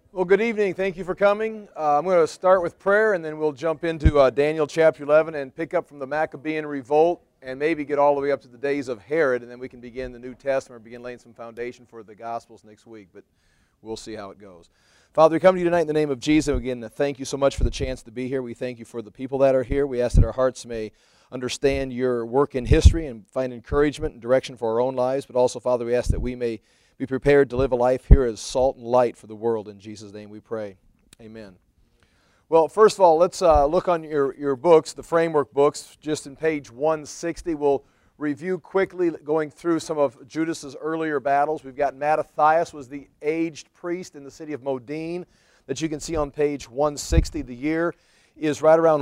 Well, good evening. Thank you for coming. I'm going to start with prayer, and then we'll jump into Daniel chapter 11 and pick up from the Maccabean revolt and maybe get all the way up to the days of Herod, and then we can begin the New Testament or begin laying some foundation for the Gospels next week, but we'll see how it goes. Father, we come to you tonight in the name of Jesus. Again, thank you so much for the chance to be here. We thank you for the people that are here. We ask that our hearts may understand your work in history and find encouragement and direction for our own lives, but also, Father, we ask that we may be prepared to live a life here as salt and light for the world. In Jesus' name we pray. Amen. Well, first of all, let's look on your books, the framework books, just in page 160. We'll review quickly going through some of Judas's earlier battles. We've got Mattathias was the aged priest in the city of Modin that you can see on page 160. The year is right around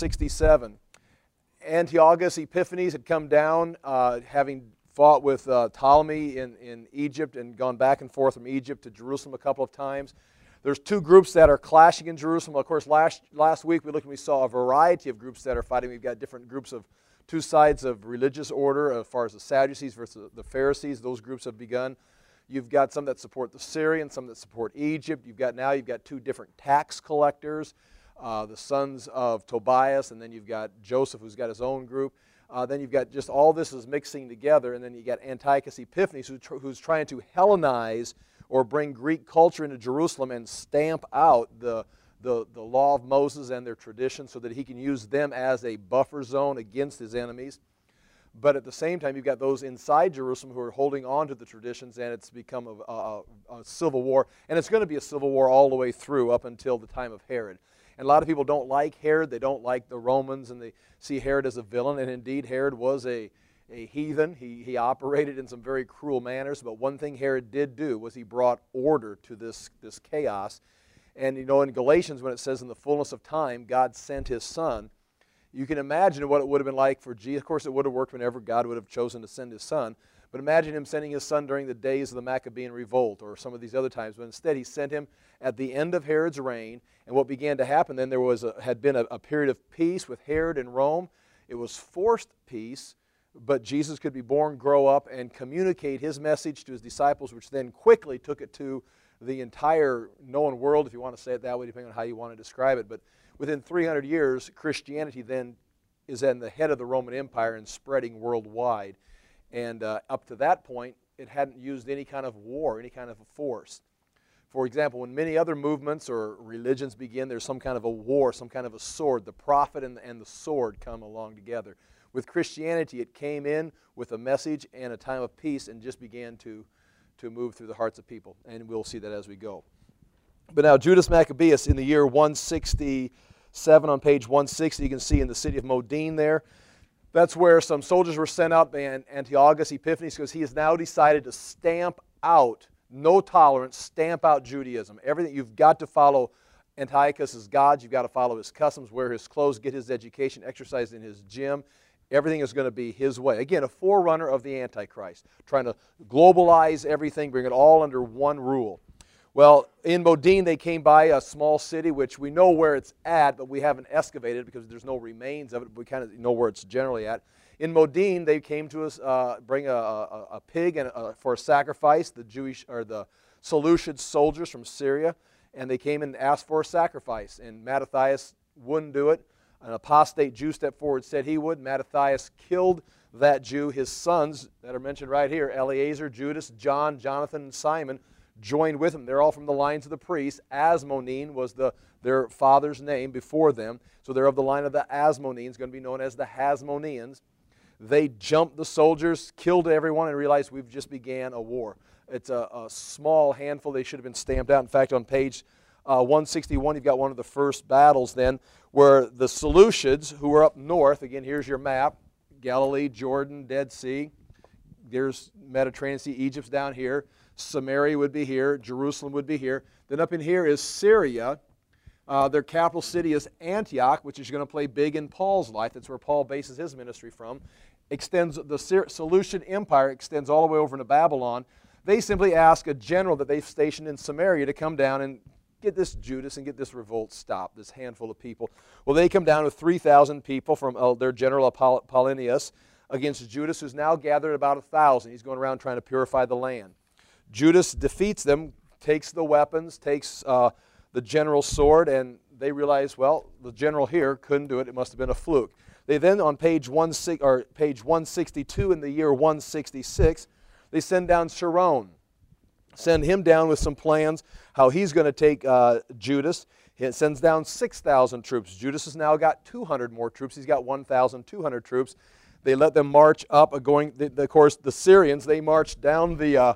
167. Antiochus Epiphanes had come down having fought with Ptolemy in Egypt and gone back and forth from Egypt to Jerusalem a couple of times. There's two groups that are clashing in Jerusalem. Of course, last week we looked and we saw a variety of groups that are fighting. We've got different groups of two sides of religious order as far as the Sadducees versus the Pharisees. Those groups have begun. You've got some that support the Syrians, some that support Egypt. You've got two different tax collectors, the sons of Tobias, and then you've got Joseph, who's got his own group. Then you've got just all this is mixing together, and then you got Antiochus Epiphanes, who's trying to Hellenize or bring Greek culture into Jerusalem and stamp out the law of Moses and their tradition so that he can use them as a buffer zone against his enemies. But at the same time, you've got those inside Jerusalem who are holding on to the traditions, and it's become a civil war. And it's going to be a civil war all the way through up until the time of Herod. And a lot of people don't like Herod. They don't like the Romans, and they see Herod as a villain. And indeed, Herod was a heathen. He operated in some very cruel manners. But one thing Herod did do was he brought order to this chaos. And you know, in Galatians, when it says in the fullness of time, God sent his son, you can imagine what it would have been like for Jesus. Of course, it would have worked whenever God would have chosen to send his son. But imagine him sending his son during the days of the Maccabean revolt or some of these other times. But instead, he sent him at the end of Herod's reign. And what began to happen then, had been a period of peace with Herod and Rome. It was forced peace, but Jesus could be born, grow up, and communicate his message to his disciples, which then quickly took it to the entire known world, if you want to say it that way, depending on how you want to describe it. But within 300 years, Christianity then is at the head of the Roman Empire and spreading worldwide. And up to that point, it hadn't used any kind of war, any kind of force. For example, when many other movements or religions begin, there's some kind of a war, some kind of a sword. The prophet and the sword come along together. With Christianity, it came in with a message and a time of peace and just began to move through the hearts of people. And we'll see that as we go. But now, Judas Maccabeus in the year 167 on page 160, you can see in the city of Modin there. That's where some soldiers were sent out by Antiochus Epiphanes because he has now decided to stamp out, no tolerance, stamp out Judaism. Everything, you've got to follow Antiochus' gods, you've got to follow his customs, wear his clothes, get his education, exercise in his gym. Everything is going to be his way. Again, a forerunner of the Antichrist, trying to globalize everything, bring it all under one rule. Well, in Modin, they came by a small city, which we know where it's at, but we haven't excavated because there's no remains of it. We kind of know where it's generally at. In Modin, they came to us, bring a pig for a sacrifice, the Jewish or the Seleucid soldiers from Syria, and they came and asked for a sacrifice. And Mattathias wouldn't do it. An apostate Jew stepped forward, said he would. Mattathias killed that Jew. His sons that are mentioned right here, Eleazar, Judas, John, Jonathan, and Simon, joined with him. They're all from the lines of the priests. Asmonean was their father's name before them. So they're of the line of the Asmoneans, going to be known as the Hasmoneans. They jumped the soldiers, killed everyone, and realized we've just began a war. It's a small handful. They should have been stamped out. In fact, on page 161, you've got one of the first battles then, where the Seleucids, who were up north, again, here's your map, Galilee, Jordan, Dead Sea. There's Mediterranean Sea, Egypt's down here. Samaria would be here. Jerusalem would be here. Then up in here is Syria. Their capital city is Antioch, which is going to play big in Paul's life. That's where Paul bases his ministry from. The Seleucid Empire extends all the way over into Babylon. They simply ask a general that they've stationed in Samaria to come down and get this Judas and get this revolt stopped, this handful of people. Well, they come down with 3,000 people from their general Apollonius against Judas, who's now gathered about 1,000. He's going around trying to purify the land. Judas defeats them, takes the weapons, takes the general's sword, and they realize, well, the general here couldn't do it. It must have been a fluke. They then, on page 162 in the year 166, they send down Sharon. Send him down with some plans how he's going to take Judas. He sends down 6,000 troops. Judas has now got 200 more troops. He's got 1,200 troops. They let them march up. Of course, the Syrians, they marched down the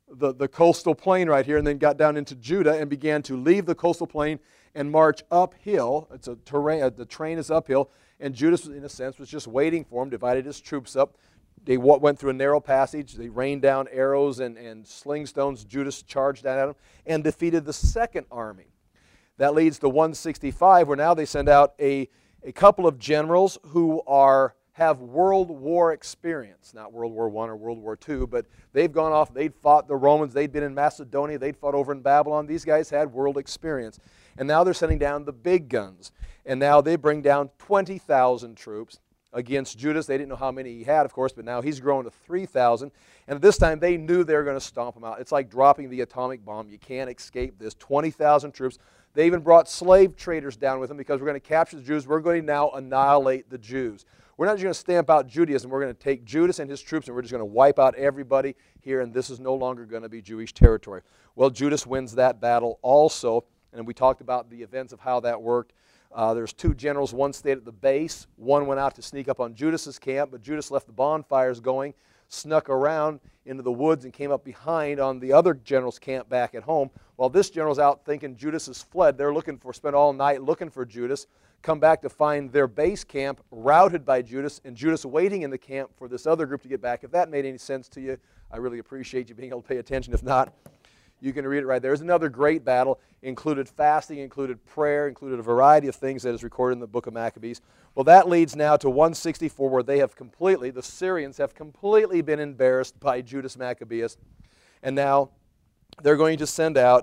coastal plain right here and then got down into Judah and began to leave the coastal plain and march uphill. It's a terrain. The terrain is uphill, and Judas, in a sense, was just waiting for him, divided his troops up. They went through a narrow passage. They rained down arrows and sling stones. Judas charged down at them and defeated the second army. That leads to 165, where now they send out a couple of generals who have World War experience. Not World War I or World War II, but they've gone off. They'd fought the Romans. They'd been in Macedonia. They'd fought over in Babylon. These guys had world experience. And now they're sending down the big guns. And now they bring down 20,000 troops against Judas. They didn't know how many he had, of course, but now he's grown to 3,000. And at this time, they knew they were going to stomp him out. It's like dropping the atomic bomb. You can't escape this. 20,000 troops. They even brought slave traders down with them because we're going to capture the Jews. We're going to now annihilate the Jews. We're not just going to stamp out Judaism. We're going to take Judas and his troops, and we're just going to wipe out everybody here, and this is no longer going to be Jewish territory. Well, Judas wins that battle also, and we talked about the events of how that worked. There's two generals. One stayed at the base. One went out to sneak up on Judas's camp, but Judas left the bonfires going, snuck around into the woods, and came up behind on the other general's camp back at home. While this general's out thinking Judas has fled, they're spent all night looking for Judas, come back to find their base camp routed by Judas, and Judas waiting in the camp for this other group to get back. If that made any sense to you, I really appreciate you being able to pay attention. If not, you can read it right there. There's another great battle. Included fasting, included prayer, included a variety of things that is recorded in the book of Maccabees. Well, that leads now to 164, where the Syrians have completely been embarrassed by Judas Maccabeus. And now they're going to send out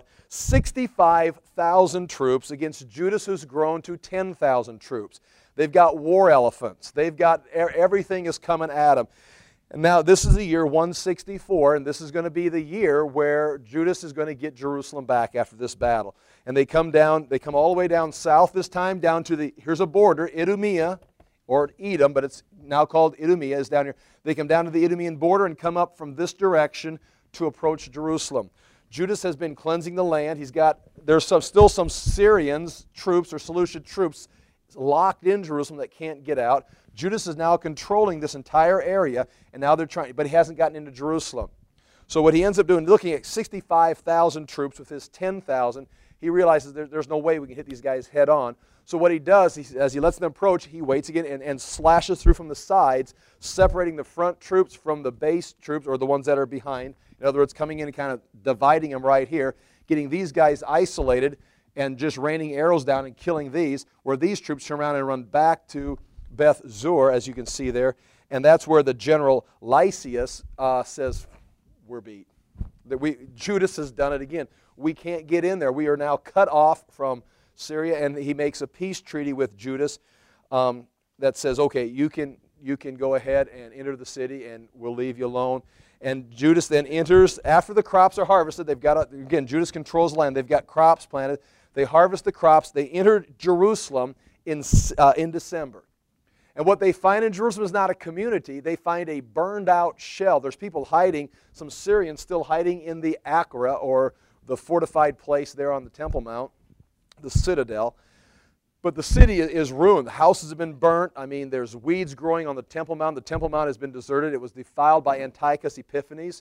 65,000 troops against Judas, who's grown to 10,000 troops. They've got war elephants. They've got everything is coming at them. And now this is the year 164, and this is going to be the year where Judas is going to get Jerusalem back after this battle. And they come all the way down south this time, down to here's a border, Idumea, or Edom, but it's now called Idumea, is down here. They come down to the Idumean border and come up from this direction to approach Jerusalem. Judas has been cleansing the land. There's still some Syrians troops or Seleucid troops locked in Jerusalem that can't get out. Judas is now controlling this entire area, and now they're trying, but he hasn't gotten into Jerusalem. So what he ends up doing, looking at 65,000 troops with his 10,000, he realizes there's no way we can hit these guys head on. So what he does, as he lets them approach, he waits again and slashes through from the sides, separating the front troops from the base troops, or the ones that are behind. In other words, coming in and kind of dividing them right here, getting these guys isolated and just raining arrows down and killing these, where these troops turn around and run back to Beth Zur, as you can see there. And that's where the general Lysias says, we're beat. Judas has done it again. We can't get in there. We are now cut off from Syria, and he makes a peace treaty with Judas that says, okay, you can go ahead and enter the city, and we'll leave you alone. And Judas then enters, after the crops are harvested, again, Judas controls the land. They've got crops planted. They harvest the crops. They enter Jerusalem in December. And what they find in Jerusalem is not a community. They find a burned out shell. There's people hiding, some Syrians still hiding in the Acra, or the fortified place there on the Temple Mount, the citadel. But the city is ruined. The houses have been burnt. I mean, there's weeds growing on the Temple Mount. The Temple Mount has been deserted. It was defiled by Antiochus Epiphanes,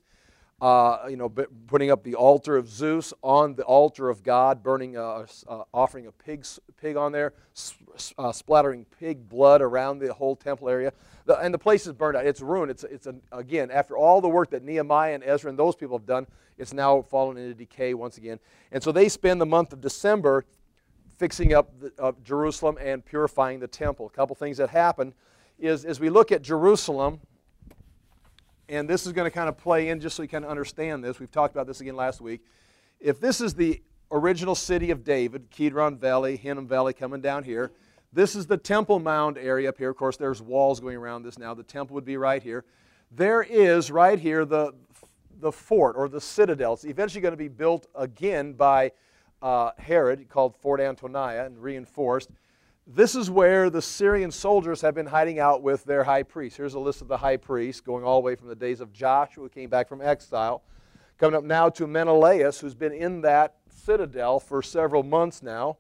putting up the altar of Zeus on the altar of God, burning, offering a pig on there, splattering pig blood around the whole temple area. And the place is burned out. It's ruined. Again, after all the work that Nehemiah and Ezra and those people have done, it's now fallen into decay once again. And so they spend the month of December fixing up Jerusalem and purifying the temple. A couple things that happen is, as we look at Jerusalem, and this is going to kind of play in just so you kind of understand this. We've talked about this again last week. If this is the original city of David, Kidron Valley, Hinnom Valley coming down here, this is the Temple Mound area up here. Of course, there's walls going around this now. The temple would be right here. There is, right here, the the fort or the citadel. It's eventually going to be built again by Herod, called Fort Antonia, and reinforced. This is where the Syrian soldiers have been hiding out with their high priest. Here's a list of the high priests going all the way from the days of Joshua, who came back from exile, coming up now to Menelaus, who's been in that citadel for several months now.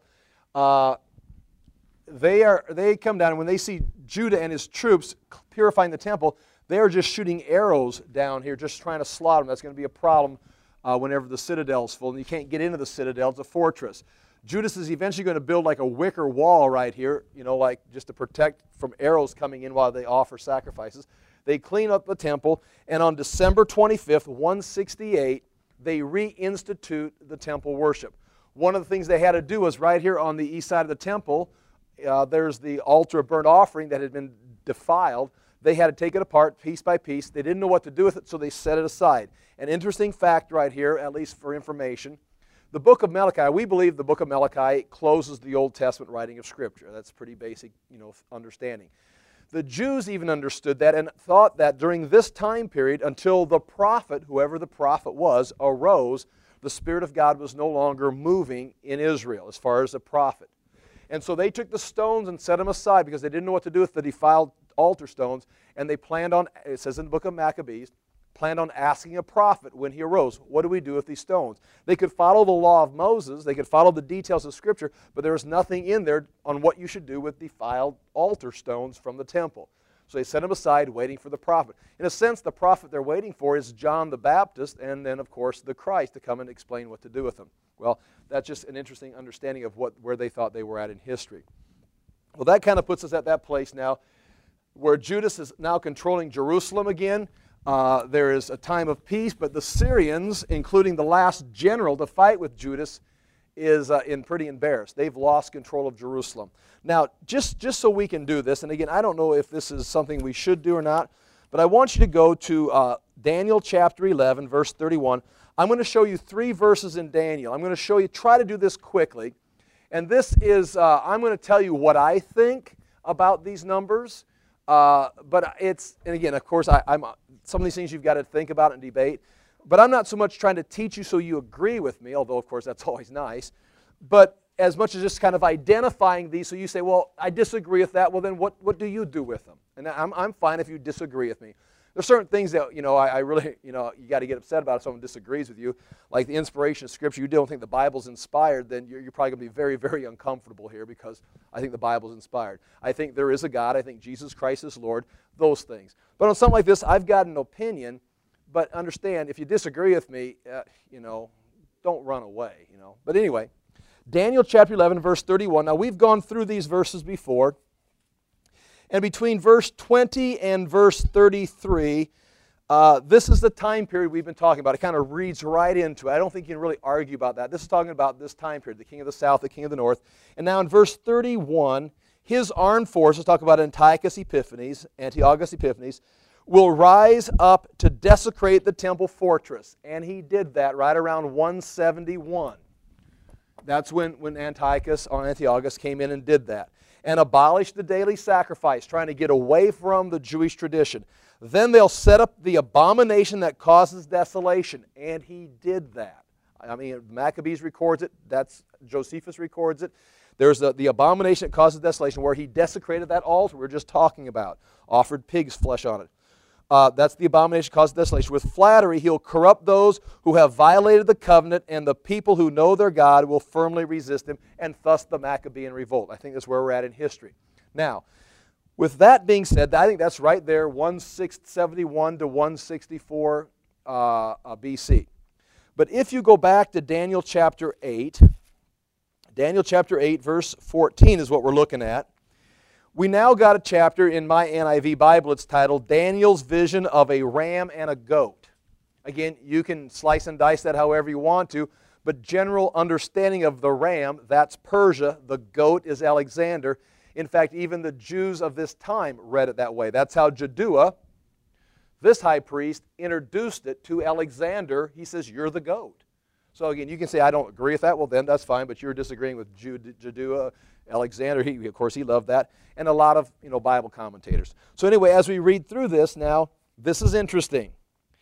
They come down, and when they see Judah and his troops purifying the temple, they are just shooting arrows down here, just trying to slaughter them. That's going to be a problem whenever the citadel's full, and you can't get into the citadel. It's a fortress. Judas is eventually going to build like a wicker wall right here, like just to protect from arrows coming in while they offer sacrifices. They clean up the temple, and on December 25th, 168, they reinstitute the temple worship. One of the things they had to do was right here on the east side of the temple, there's the altar of burnt offering that had been defiled. They had to take it apart piece by piece. They didn't know what to do with it, so they set it aside. An interesting fact right here, at least for information, the book of Malachi, we believe the book of Malachi closes the Old Testament writing of Scripture. That's pretty basic, understanding. The Jews even understood that and thought that during this time period, until the prophet, whoever the prophet was, arose, the Spirit of God was no longer moving in Israel as far as a prophet. And so they took the stones and set them aside because they didn't know what to do with the defiled altar stones, and they planned on, it says in the book of Maccabees, planned on asking a prophet when he arose, what do we do with these stones? They could follow the law of Moses, they could follow the details of Scripture, but there was nothing in there on what you should do with defiled altar stones from the temple. So they set them aside, waiting for the prophet. In a sense, the prophet they're waiting for is John the Baptist, and then, of course, the Christ to come and explain what to do with them. Well, that's just an interesting understanding of where they thought they were at in history. Well, that kind of puts us at that place now where Judas is now controlling Jerusalem again. There is a time of peace, but the Syrians, including the last general to fight with Judas, is pretty embarrassed. They've lost control of Jerusalem. Now, just so we can do this, and again, I don't know if this is something we should do or not, but I want you to go to Daniel chapter 11, verse 31. I'm going to show you 3 verses in Daniel. I'm going to show you, try to do this quickly. And this is, I'm going to tell you what I think about these numbers. But it's, and again, of course, some of these things you've got to think about and debate. But I'm not so much trying to teach you so you agree with me, although, of course, that's always nice. But as much as just kind of identifying these so you say, well, I disagree with that. Well, then what do you do with them? And I'm fine if you disagree with me. There's certain things that, I really, you got to get upset about if someone disagrees with you. Like the inspiration of Scripture, you don't think the Bible's inspired, then you're probably going to be very, very uncomfortable here because I think the Bible's inspired. I think there is a God. I think Jesus Christ is Lord. Those things. But on something like this, I've got an opinion, but understand, if you disagree with me, don't run away, But anyway, Daniel chapter 11, verse 31. Now, we've gone through these verses before. And between verse 20 and verse 33, this is the time period we've been talking about. It kind of reads right into it. I don't think you can really argue about that. This is talking about this time period, the king of the south, the king of the north. And now in verse 31, his armed forces, talk about Antiochus Epiphanes, will rise up to desecrate the temple fortress. And he did that right around 171. That's when Antiochus came in and did that. And abolish the daily sacrifice, trying to get away from the Jewish tradition. Then they'll set up the abomination that causes desolation. And he did that. I mean, Maccabees records it. Josephus records it. There's the abomination that causes desolation, where he desecrated that altar we were just talking about. Offered pig's flesh on it. That's the abomination that causes desolation. With flattery, he'll corrupt those who have violated the covenant, and the people who know their God will firmly resist him, and thus the Maccabean revolt. I think that's where we're at in history. Now, with that being said, I think that's right there, 171 to 164 BC. But if you go back to Daniel chapter 8, verse 14 is what we're looking at. We now got a chapter in my NIV Bible. It's titled Daniel's Vision of a Ram and a Goat. Again, you can slice and dice that however you want to, but general understanding of the ram, that's Persia. The goat is Alexander. In fact, even the Jews of this time read it that way. That's how Jaddua, this high priest, introduced it to Alexander. He says, you're the goat. So again, you can say, I don't agree with that. Well, then that's fine, but you're disagreeing with Jaddua. Alexander, of course, he loved that, and a lot of Bible commentators. So anyway, as we read through this now, this is interesting.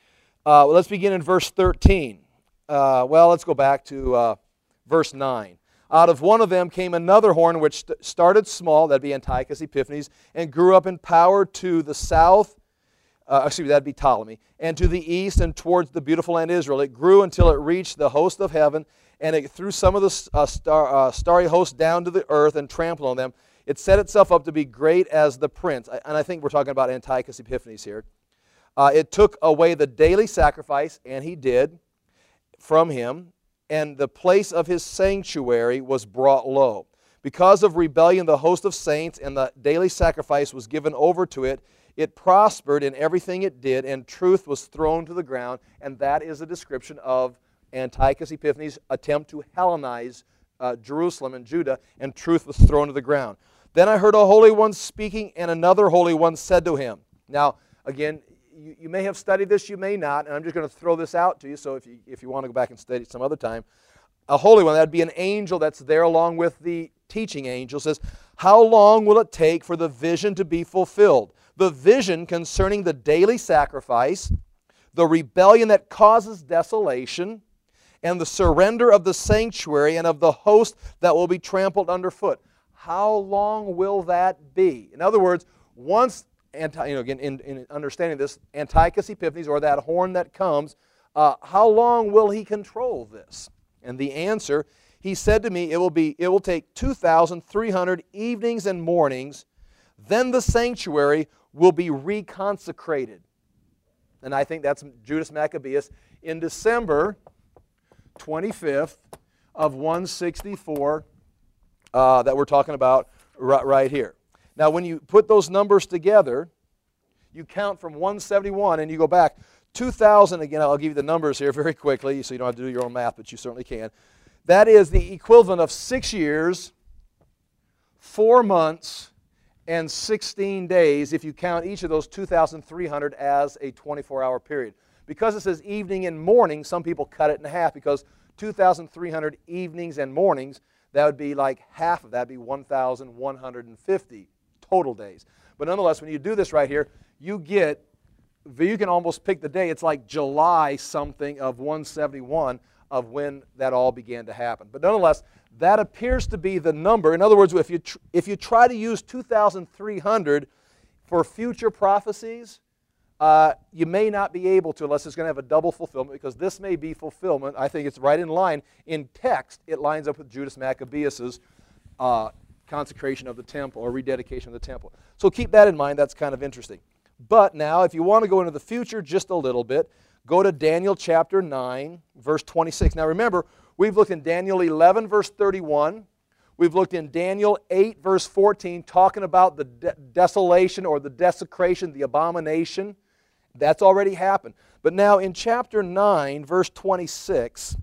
Let's begin in verse 13. Let's go back to verse 9. Out of one of them came another horn which started small, that'd be Antiochus Epiphanes, and grew up in power to the south, that'd be Ptolemy, and to the east and towards the beautiful land Israel. It grew until it reached the host of heaven, and it threw some of the starry host down to the earth and trampled on them. It set itself up to be great as the prince. And I think we're talking about Antiochus Epiphanes here. It took away the daily sacrifice, and he did, from him, and the place of his sanctuary was brought low. Because of rebellion, the host of saints and the daily sacrifice was given over to it. It prospered in everything it did, and truth was thrown to the ground. And that is a description of Antiochus Epiphanes' attempt to Hellenize Jerusalem and Judah, and truth was thrown to the ground. Then I heard a holy one speaking, and another holy one said to him. Now, again, you may have studied this, you may not, and I'm just going to throw this out to you, so if you want to go back and study it some other time. A holy one, that'd be an angel that's there along with the teaching angel, says, how long will it take for the vision to be fulfilled? The vision concerning the daily sacrifice, the rebellion that causes desolation, and the surrender of the sanctuary and of the host that will be trampled underfoot. How long will that be? In other words, once, again, in understanding this, Antiochus Epiphanes, or that horn that comes, how long will he control this? And the answer, he said to me, it will take 2,300 evenings and mornings, then the sanctuary will be reconsecrated. And I think that's Judas Maccabeus in December 25th of 164 that we're talking about right here. Now, when you put those numbers together, you count from 171 and you go back 2,000. Again, I'll give you the numbers here very quickly so you don't have to do your own math, but you certainly can. That is the equivalent of 6 years, 4 months, and 16 days if you count each of those 2,300 as a 24-hour period. Because it says evening and morning, some people cut it in half because 2,300 evenings and mornings, that would be like half of that, would be 1,150 total days. But nonetheless, when you do this right here, you can almost pick the day. It's like July something of 171 of when that all began to happen. But nonetheless, that appears to be the number. In other words, if you try to use 2,300 for future prophecies, you may not be able to unless it's going to have a double fulfillment, because this may be fulfillment. I think it's right in line. In text, it lines up with Judas Maccabeus' consecration of the temple or rededication of the temple. So keep that in mind. That's kind of interesting. But now, if you want to go into the future just a little bit, go to Daniel chapter 9, verse 26. Now remember, we've looked in Daniel 11, verse 31. We've looked in Daniel 8, verse 14, talking about the desolation or the desecration, the abomination. That's already happened. But now in chapter 9, verse 26,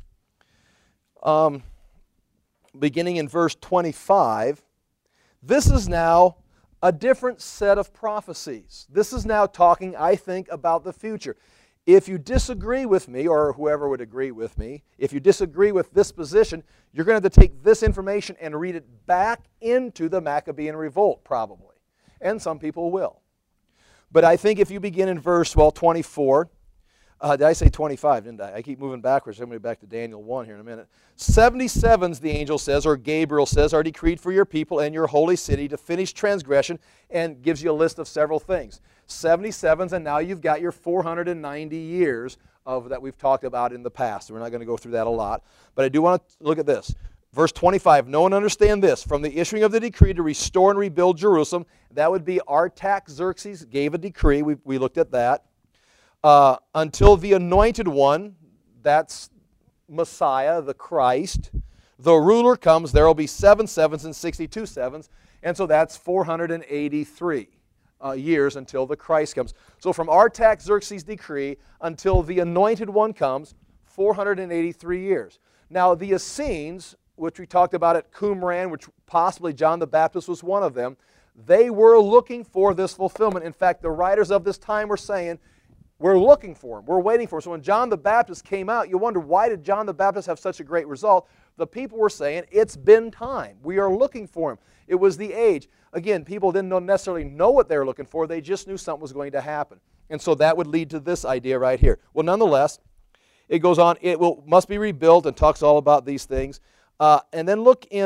beginning in verse 25, this is now a different set of prophecies. This is now talking, I think, about the future. If you disagree with me, or whoever would agree with me, if you disagree with this position, you're going to have to take this information and read it back into the Maccabean revolt, probably. And some people will. But I think if you begin in verse, 24, did I say 25, didn't I? I keep moving backwards. I'm going to be back to Daniel 1 here in a minute. 77s, the angel says, or Gabriel says, are decreed for your people and your holy city to finish transgression, and gives you a list of several things. 77s, and now you've got your 490 years of that we've talked about in the past. We're not going to go through that a lot. But I do want to look at this. Verse 25, no one understand this. From the issuing of the decree to restore and rebuild Jerusalem, that would be Artaxerxes gave a decree. We looked at that. Until the anointed one, that's Messiah, the Christ, the ruler comes, there will be 7 sevens and 62 sevens. And so that's 483 years until the Christ comes. So from Artaxerxes' decree until the anointed one comes, 483 years. Now the Essenes, which we talked about at Qumran, which possibly John the Baptist was one of them, they were looking for this fulfillment. In fact, the writers of this time were saying, we're looking for him. We're waiting for him. So when John the Baptist came out, you wonder, why did John the Baptist have such a great result? The people were saying, it's been time. We are looking for him. It was the age. Again, people didn't necessarily know what they were looking for. They just knew something was going to happen. And so that would lead to this idea right here. Well, nonetheless, it goes on, must be rebuilt, and talks all about these things. And then look in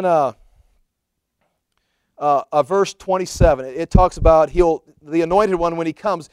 verse 27. It talks about the anointed one when he comes.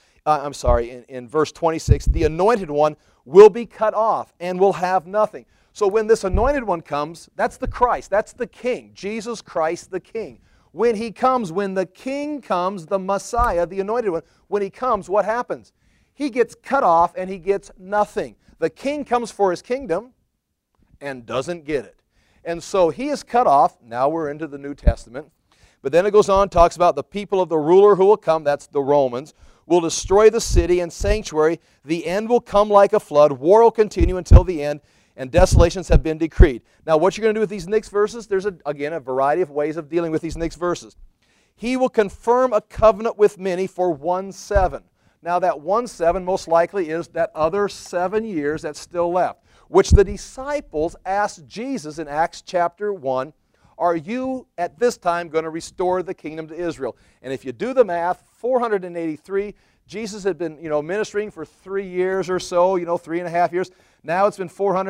In verse 26, the anointed one will be cut off and will have nothing. So when this anointed one comes, that's the Christ, that's the King, Jesus Christ the King. When he comes, when the King comes, the Messiah, the anointed one, when he comes, what happens? He gets cut off and he gets nothing. The King comes for his kingdom and doesn't get it. And so he is cut off. Now we're into the New Testament. But then it goes on, talks about the people of the ruler who will come, that's the Romans, will destroy the city and sanctuary. The end will come like a flood. War will continue until the end, and desolations have been decreed. Now, what you're going to do with these next verses, there's, again, a variety of ways of dealing with these next verses. He will confirm a covenant with many for 1/7. Now, that 1/7 most likely is that other 7 years that's still left, which the disciples asked Jesus in Acts chapter 1, are you at this time going to restore the kingdom to Israel? And if you do the math, 483, Jesus had been ministering for 3 years or so, 3.5 years. Now it's been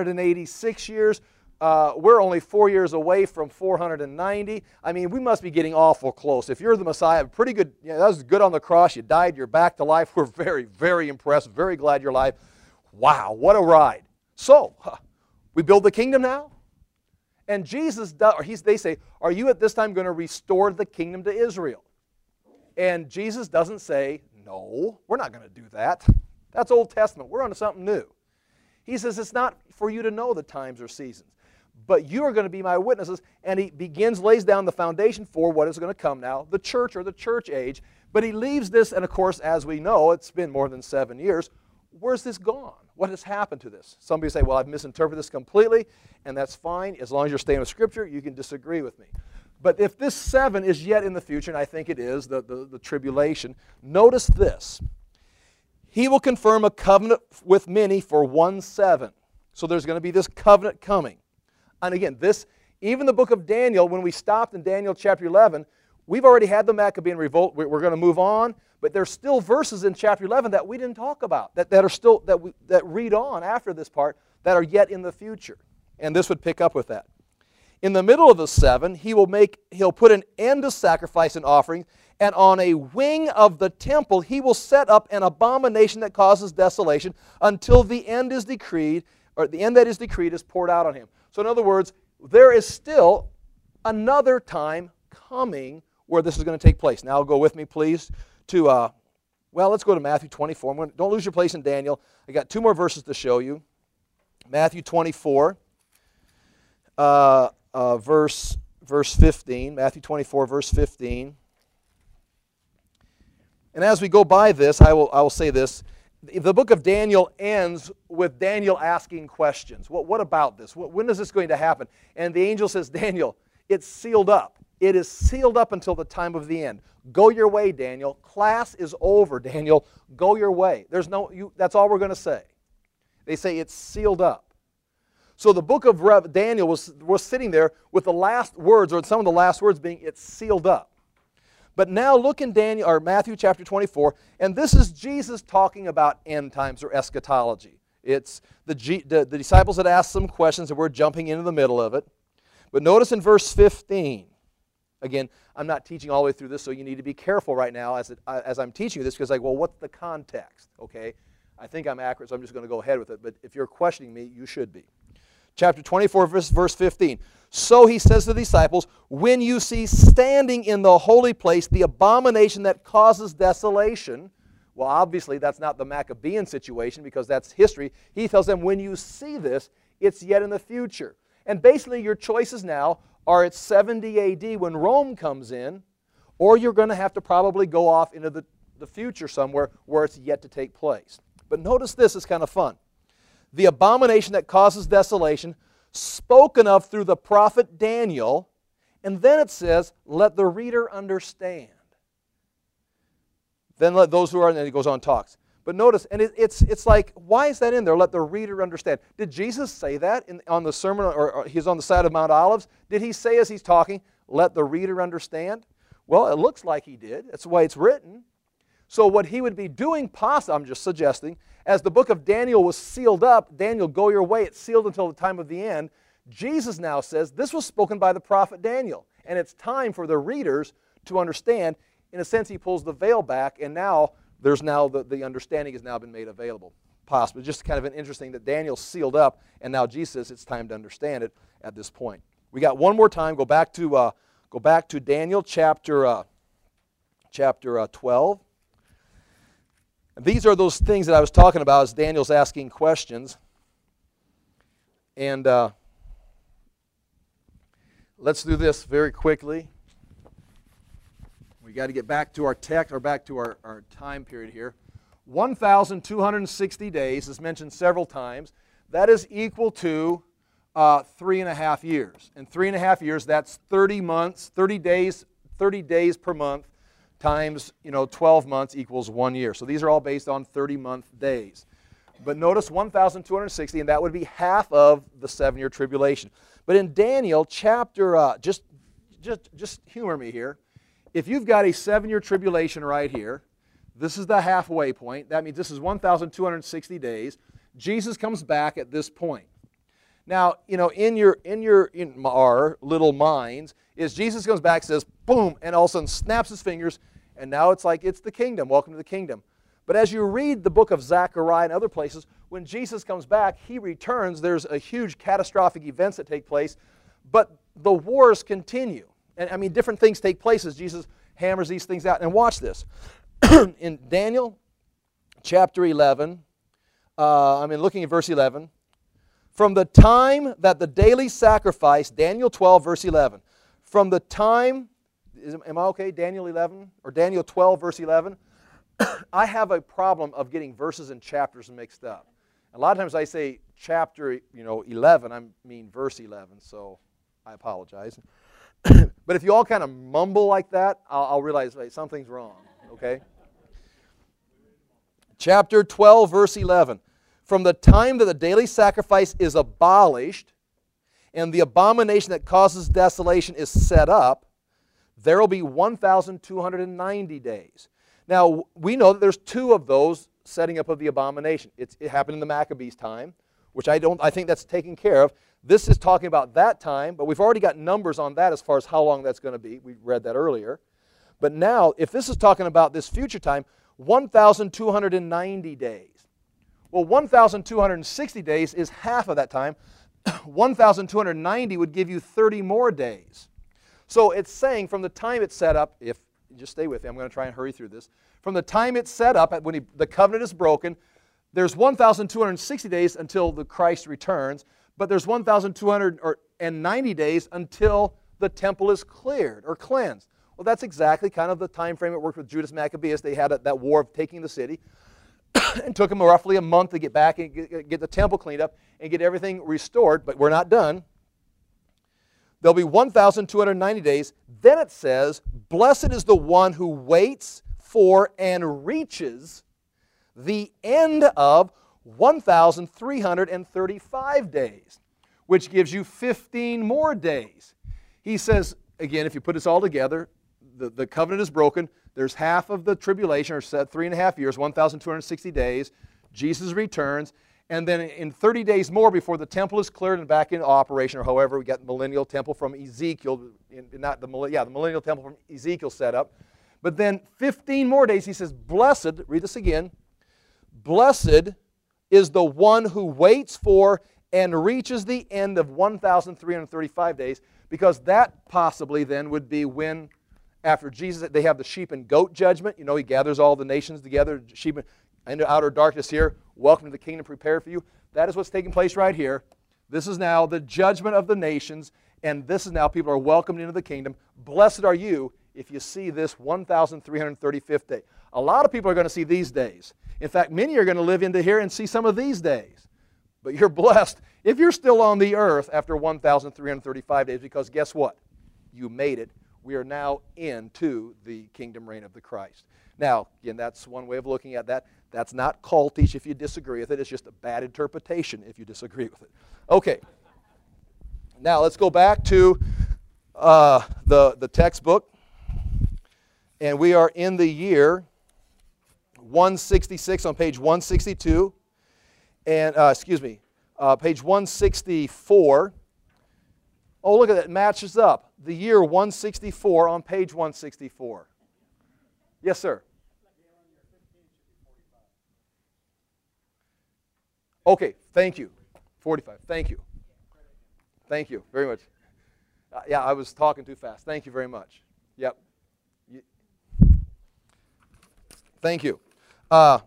486 years. We're only 4 years away from 490. I mean, we must be getting awful close. If you're the Messiah, pretty good. That was good on the cross. You died. You're back to life. We're very, very impressed. Very glad you're alive. Wow, what a ride. So, we build the kingdom now? And Jesus, they say, are you at this time going to restore the kingdom to Israel? And Jesus doesn't say, no, we're not going to do that. That's Old Testament. We're on to something new. He says it's not for you to know the times or seasons, but you are going to be my witnesses. And he lays down the foundation for what is going to come now, the church or the church age. But he leaves this, and of course, as we know, it's been more than 7 years. Where's this gone? What has happened to this? Somebody say, well, I've misinterpreted this completely, and that's fine. As long as you're staying with Scripture, you can disagree with me. But if this 7 is yet in the future, and I think it is, the tribulation, notice this. He will confirm a covenant with many for 1/7. So there's going to be this covenant coming. And again, even the book of Daniel, when we stopped in Daniel chapter 11, we've already had the Maccabean revolt. We're going to move on. But there's still verses in chapter 11 that we didn't talk about, that read on after this part, that are yet in the future. And this would pick up with that. In the middle of the 7, he'll put an end to sacrifice and offering, and on a wing of the temple he will set up an abomination that causes desolation until the end is decreed, or the end that is decreed is poured out on him. So in other words, there is still another time coming where this is going to take place. Now go with me, please, to, let's go to Matthew 24. Don't lose your place in Daniel. I got 2 more verses to show you. Matthew 24, verse 15. Matthew 24, verse 15. And as we go by this, I will say this. The book of Daniel ends with Daniel asking questions. What about this? When is this going to happen? And the angel says, Daniel, it's sealed up. It is sealed up until the time of the end. Go your way, Daniel. Class is over, Daniel. Go your way. That's all we're going to say. They say it's sealed up. So the book of Daniel was sitting there with the last words, or some of the last words being, it's sealed up. But now look in Matthew chapter 24, and this is Jesus talking about end times or eschatology. It's the disciples had asked some questions, and we're jumping into the middle of it. But notice in verse 15, again, I'm not teaching all the way through this, so you need to be careful right now as I'm teaching you this, because what's the context? Okay, I think I'm accurate, so I'm just going to go ahead with it. But if you're questioning me, you should be. Chapter 24, verse 15. So he says to the disciples, when you see standing in the holy place the abomination that causes desolation, well, obviously that's not the Maccabean situation because that's history. He tells them, when you see this, it's yet in the future. And basically your choices now are at 70 AD when Rome comes in, or you're going to have to probably go off into the future somewhere where it's yet to take place. But notice this is kind of fun. The abomination that causes desolation, spoken of through the prophet Daniel, and then it says, let the reader understand. Then let those who are, and then he goes on and talks. But notice, and it's like, why is that in there? Let the reader understand. Did Jesus say that on the sermon, or he's on the side of Mount Olives? Did he say as he's talking, let the reader understand? Well, it looks like he did. That's the way it's written. So what he would be doing, I'm just suggesting, as the book of Daniel was sealed up, Daniel, go your way, it's sealed until the time of the end. Jesus now says this was spoken by the prophet Daniel, and it's time for the readers to understand. In a sense, he pulls the veil back, and now the understanding has now been made available. Possibly just kind of an interesting that Daniel's sealed up, and now Jesus says it's time to understand it at this point. We got one more time. Go back to Daniel chapter 12. And these are those things that I was talking about as Daniel's asking questions. And let's do this very quickly. We got to get back to our text, or back to our time period here. 1,260 days is mentioned several times. That is equal to 3.5 years. In 3.5 years, that's 30 months, 30 days per month times 12 months equals 1 year. So these are all based on 30-month days. But notice 1,260, and that would be half of the 7-year tribulation. But in Daniel chapter, just humor me here. If you've got a 7-year tribulation right here, this is the halfway point. That means this is 1,260 days. Jesus comes back at this point. Now, in our little minds, is Jesus comes back, says, boom, and all of a sudden snaps his fingers, and now it's like it's the kingdom. Welcome to the kingdom. But as you read the book of Zechariah and other places, when Jesus comes back, he returns. There's a huge catastrophic events that take place, but the wars continue. And I mean, different things take place as Jesus hammers these things out. And watch this. In Daniel chapter 11, looking at verse 11, from the time that the daily sacrifice, Daniel 12, verse 11, from the time, am I okay, Daniel 11, or Daniel 12, verse 11? I have a problem of getting verses and chapters mixed up. A lot of times I say chapter, 11, I mean verse 11, so I apologize. But if you all kind of mumble like that, I'll realize something's wrong, okay? Chapter 12, verse 11. From the time that the daily sacrifice is abolished and the abomination that causes desolation is set up, there will be 1,290 days. Now, we know that there's 2 of those setting up of the abomination. It happened in the Maccabees' time, which I think that's taken care of. This is talking about that time, but we've already got numbers on that as far as how long that's going to be. We read that earlier. But now, if this is talking about this future time, 1,290 days. Well, 1,260 days is half of that time. 1,290 would give you 30 more days. So it's saying from the time it's set up, if just stay with me, I'm going to try and hurry through this. From the time it's set up, when the covenant is broken, there's 1,260 days until the Christ returns, but there's 1,290 days until the temple is cleared or cleansed. Well, that's exactly kind of the time frame it worked with Judas Maccabeus. They had that war of taking the city. It took them roughly a month to get back and get the temple cleaned up and get everything restored, but we're not done. There'll be 1,290 days. Then it says, blessed is the one who waits for and reaches the end of 1,335 days, which gives you 15 more days. He says, again, if you put this all together, the covenant is broken. There's half of the tribulation, or set 3.5 years, 1,260 days. Jesus returns. And then in 30 days more before the temple is cleared and back into operation, or however, we got the millennial temple from Ezekiel, the millennial temple from Ezekiel set up. But then 15 more days, he says, blessed, read this again, blessed is the one who waits for and reaches the end of 1,335 days, because that possibly then would be when, after Jesus, they have the sheep and goat judgment. You know, he gathers all the nations together, sheep into outer darkness here. Welcome to the kingdom prepared for you. That is what's taking place right here. This is now the judgment of the nations, and this is now people are welcomed into the kingdom. Blessed are you if you see this 1,335th day. A lot of people are going to see these days. In fact, many are going to live into here and see some of these days. But you're blessed if you're still on the earth after 1,335 days, because guess what? You made it. We are now into the kingdom reign of the Christ. Now, again, that's one way of looking at that. That's not cultish if you disagree with it. It's just a bad interpretation if you disagree with it. Okay. Now, let's go back to the textbook. And we are in the year 166 on page 162, and page 164. Oh, look at that, it matches up. The year 164 on page 164. Yes, sir. Okay, thank you. 45, thank you. Thank you very much. Yeah, I was talking too fast. Thank you very much. Yep. Thank you. On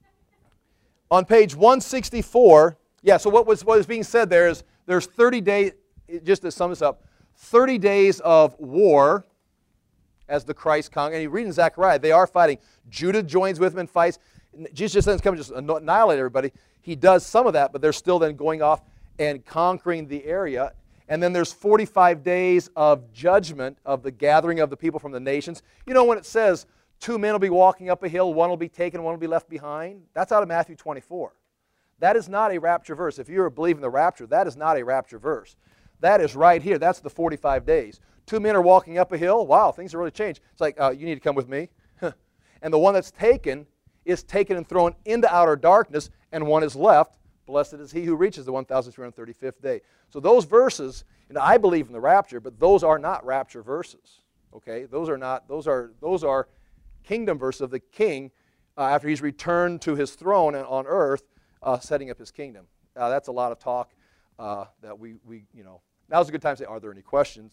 page 164, yeah, so what was being said there is there's 30 days, just to sum this up, 30 days of war as the Christ conquers. And you read in Zechariah, they are fighting. Judah joins with them and fights. Jesus just doesn't come and just annihilate everybody. He does some of that, but they're still then going off and conquering the area. And then there's 45 days of judgment of the gathering of the people from the nations. You know when it says 2 men will be walking up a hill, one will be taken, one will be left behind? That's out of Matthew 24. That is not a rapture verse. If you believe in the rapture, that is not a rapture verse. That is right here. That's the 45 days. 2 men are walking up a hill. Wow, things have really changed. It's like, you need to come with me. And the one that's taken is taken and thrown into outer darkness, and one is left. Blessed is he who reaches the 1,335th day. So those verses, and I believe in the rapture, but those are not rapture verses. Okay, those are kingdom verses of the king after he's returned to his throne on earth, setting up his kingdom. That's a lot of talk that we now's a good time to say, are there any questions?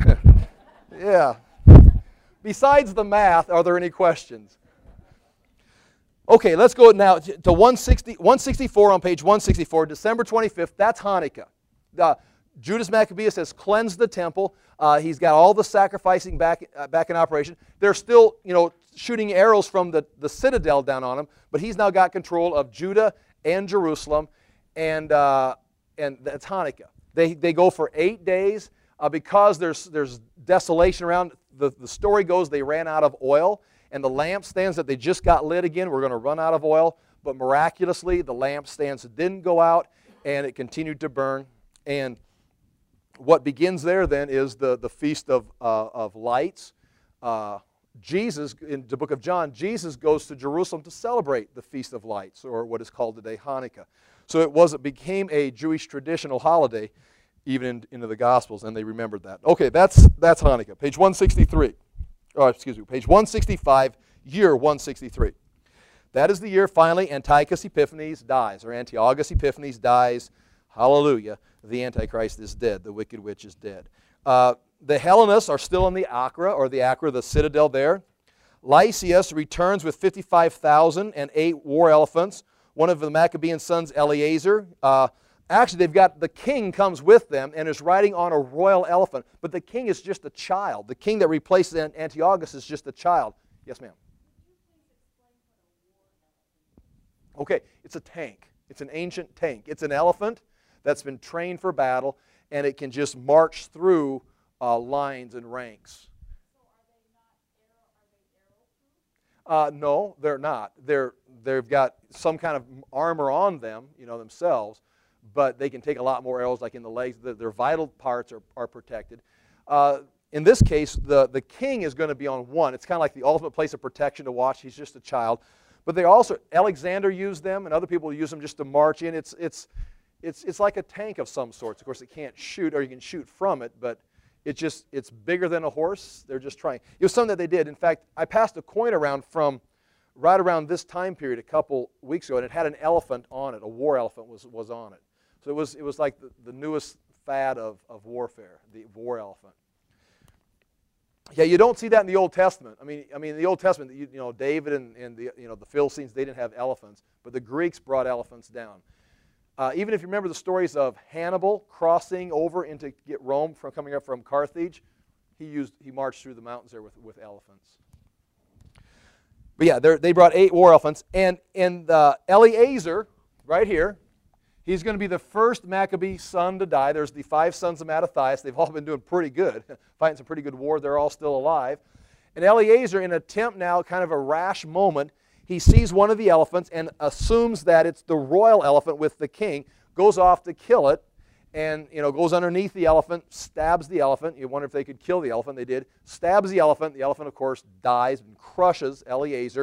Yeah. Besides the math, are there any questions? Okay, let's go now to 164 on page 164, December 25th. That's Hanukkah. Judas Maccabeus has cleansed the temple. He's got all the sacrificing back in operation. They're still, shooting arrows from the citadel down on him, but he's now got control of Judah and Jerusalem, and that's Hanukkah. They go for 8 days because there's desolation around. The story goes they ran out of oil. And the lampstands that they just got lit again were going to run out of oil. But miraculously, the lampstands didn't go out, and it continued to burn. And what begins there then is the Feast of Lights. Jesus, in the book of John, Jesus goes to Jerusalem to celebrate the Feast of Lights, or what is called today Hanukkah. So it became a Jewish traditional holiday, even into the Gospels, and they remembered that. Okay, that's Hanukkah. Page 163. Page 165, year 163. That is the year finally Antiochus Epiphanes dies, or Antiochus Epiphanes dies. Hallelujah. The Antichrist is dead. The wicked witch is dead. The Hellenists are still in the Acra, the citadel there. Lysias returns with 55,000 and 8 war elephants. One of the Maccabean sons, Eleazar, actually, they've got the king comes with them and is riding on a royal elephant. But the king is just a child. The king that replaces Antiochus is just a child. Yes, ma'am. Okay, it's a tank. It's an ancient tank. It's an elephant that's been trained for battle, and it can just march through lines and ranks. No, they're not. They've got some kind of armor on them, themselves. But they can take a lot more arrows, like in the legs. Their vital parts are protected. In this case, the king is going to be on one. It's kind of like the ultimate place of protection to watch. He's just a child. But Alexander used them, and other people use them just to march in. It's like a tank of some sorts. Of course, it can't shoot, or you can shoot from it, but it's bigger than a horse. They're just trying. It was something that they did. In fact, I passed a coin around from right around this time period a couple weeks ago, and it had an elephant on it. A war elephant was on it. So it was like the newest fad of warfare, the war elephant. Yeah, you don't see that in the Old Testament. I mean, in the Old Testament, David and the Philistines, they didn't have elephants, but the Greeks brought elephants down. Even if you remember the stories of Hannibal crossing over to get Rome coming up from Carthage, he marched through the mountains there with elephants. But yeah, they brought 8 war elephants, and Eleazar, right here. He's going to be the first Maccabee son to die. There's the 5 sons of Mattathias. They've all been doing pretty good, fighting some pretty good war. They're all still alive. And Eleazar, in an attempt now, kind of a rash moment, he sees one of the elephants and assumes that it's the royal elephant with the king, goes off to kill it, and goes underneath the elephant, stabs the elephant. You wonder if they could kill the elephant. They did. Stabs the elephant. The elephant, of course, dies and crushes Eleazar.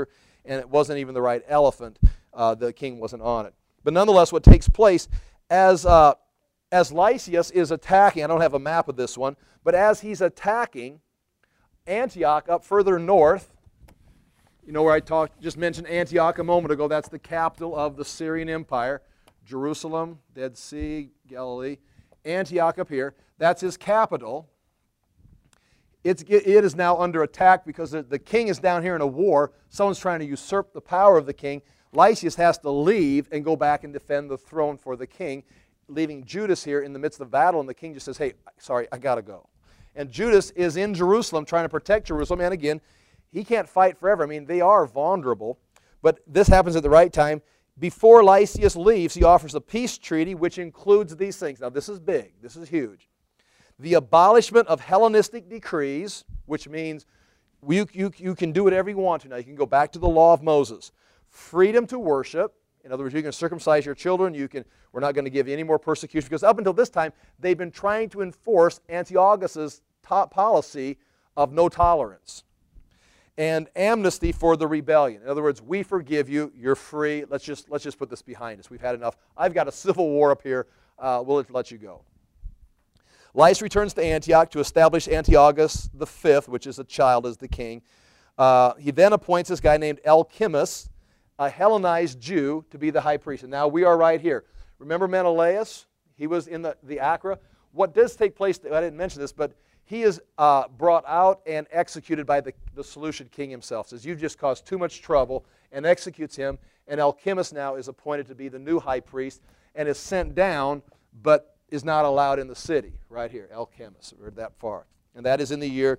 and it wasn't even the right elephant. The king wasn't on it. But nonetheless, what takes place as Lysias is attacking, I don't have a map of this one, but as he's attacking Antioch up further north, you know where I just mentioned Antioch a moment ago, that's the capital of the Syrian Empire. Jerusalem, Dead Sea, Galilee, Antioch up here, that's his capital. It is now under attack because the king is down here in a war. Someone's trying to usurp the power of the king. Lysias has to leave and go back and defend the throne for the king, leaving Judas here in the midst of battle, and the king just says, hey, sorry, I got to go. And Judas is in Jerusalem trying to protect Jerusalem, and again, he can't fight forever. I mean, they are vulnerable, but this happens at the right time. Before Lysias leaves, he offers a peace treaty which includes these things. Now, this is big. This is huge. The abolishment of Hellenistic decrees, which means you can do whatever you want to now. You can go back to the law of Moses. Freedom to worship. In other words, you can circumcise your children. We're not going to give you any more persecution, because up until this time, they've been trying to enforce Antiochus's top policy of no tolerance. And amnesty for the rebellion. In other words, we forgive you. You're free. Let's just put this behind us. We've had enough. I've got a civil war up here. We'll let you go. Lysias returns to Antioch to establish Antiochus V, which is a child, as the king. He then appoints this guy named Alcimus, a Hellenized Jew, to be the high priest. And now we are right here. Remember Menelaus? He was in the Acra. What does take place, I didn't mention this, but he is brought out and executed by the Seleucid king himself. Says, you've just caused too much trouble, and executes him. And Alcimus now is appointed to be the new high priest and is sent down, but is not allowed in the city. Right here, Alcimus, we're that far. And that is in the year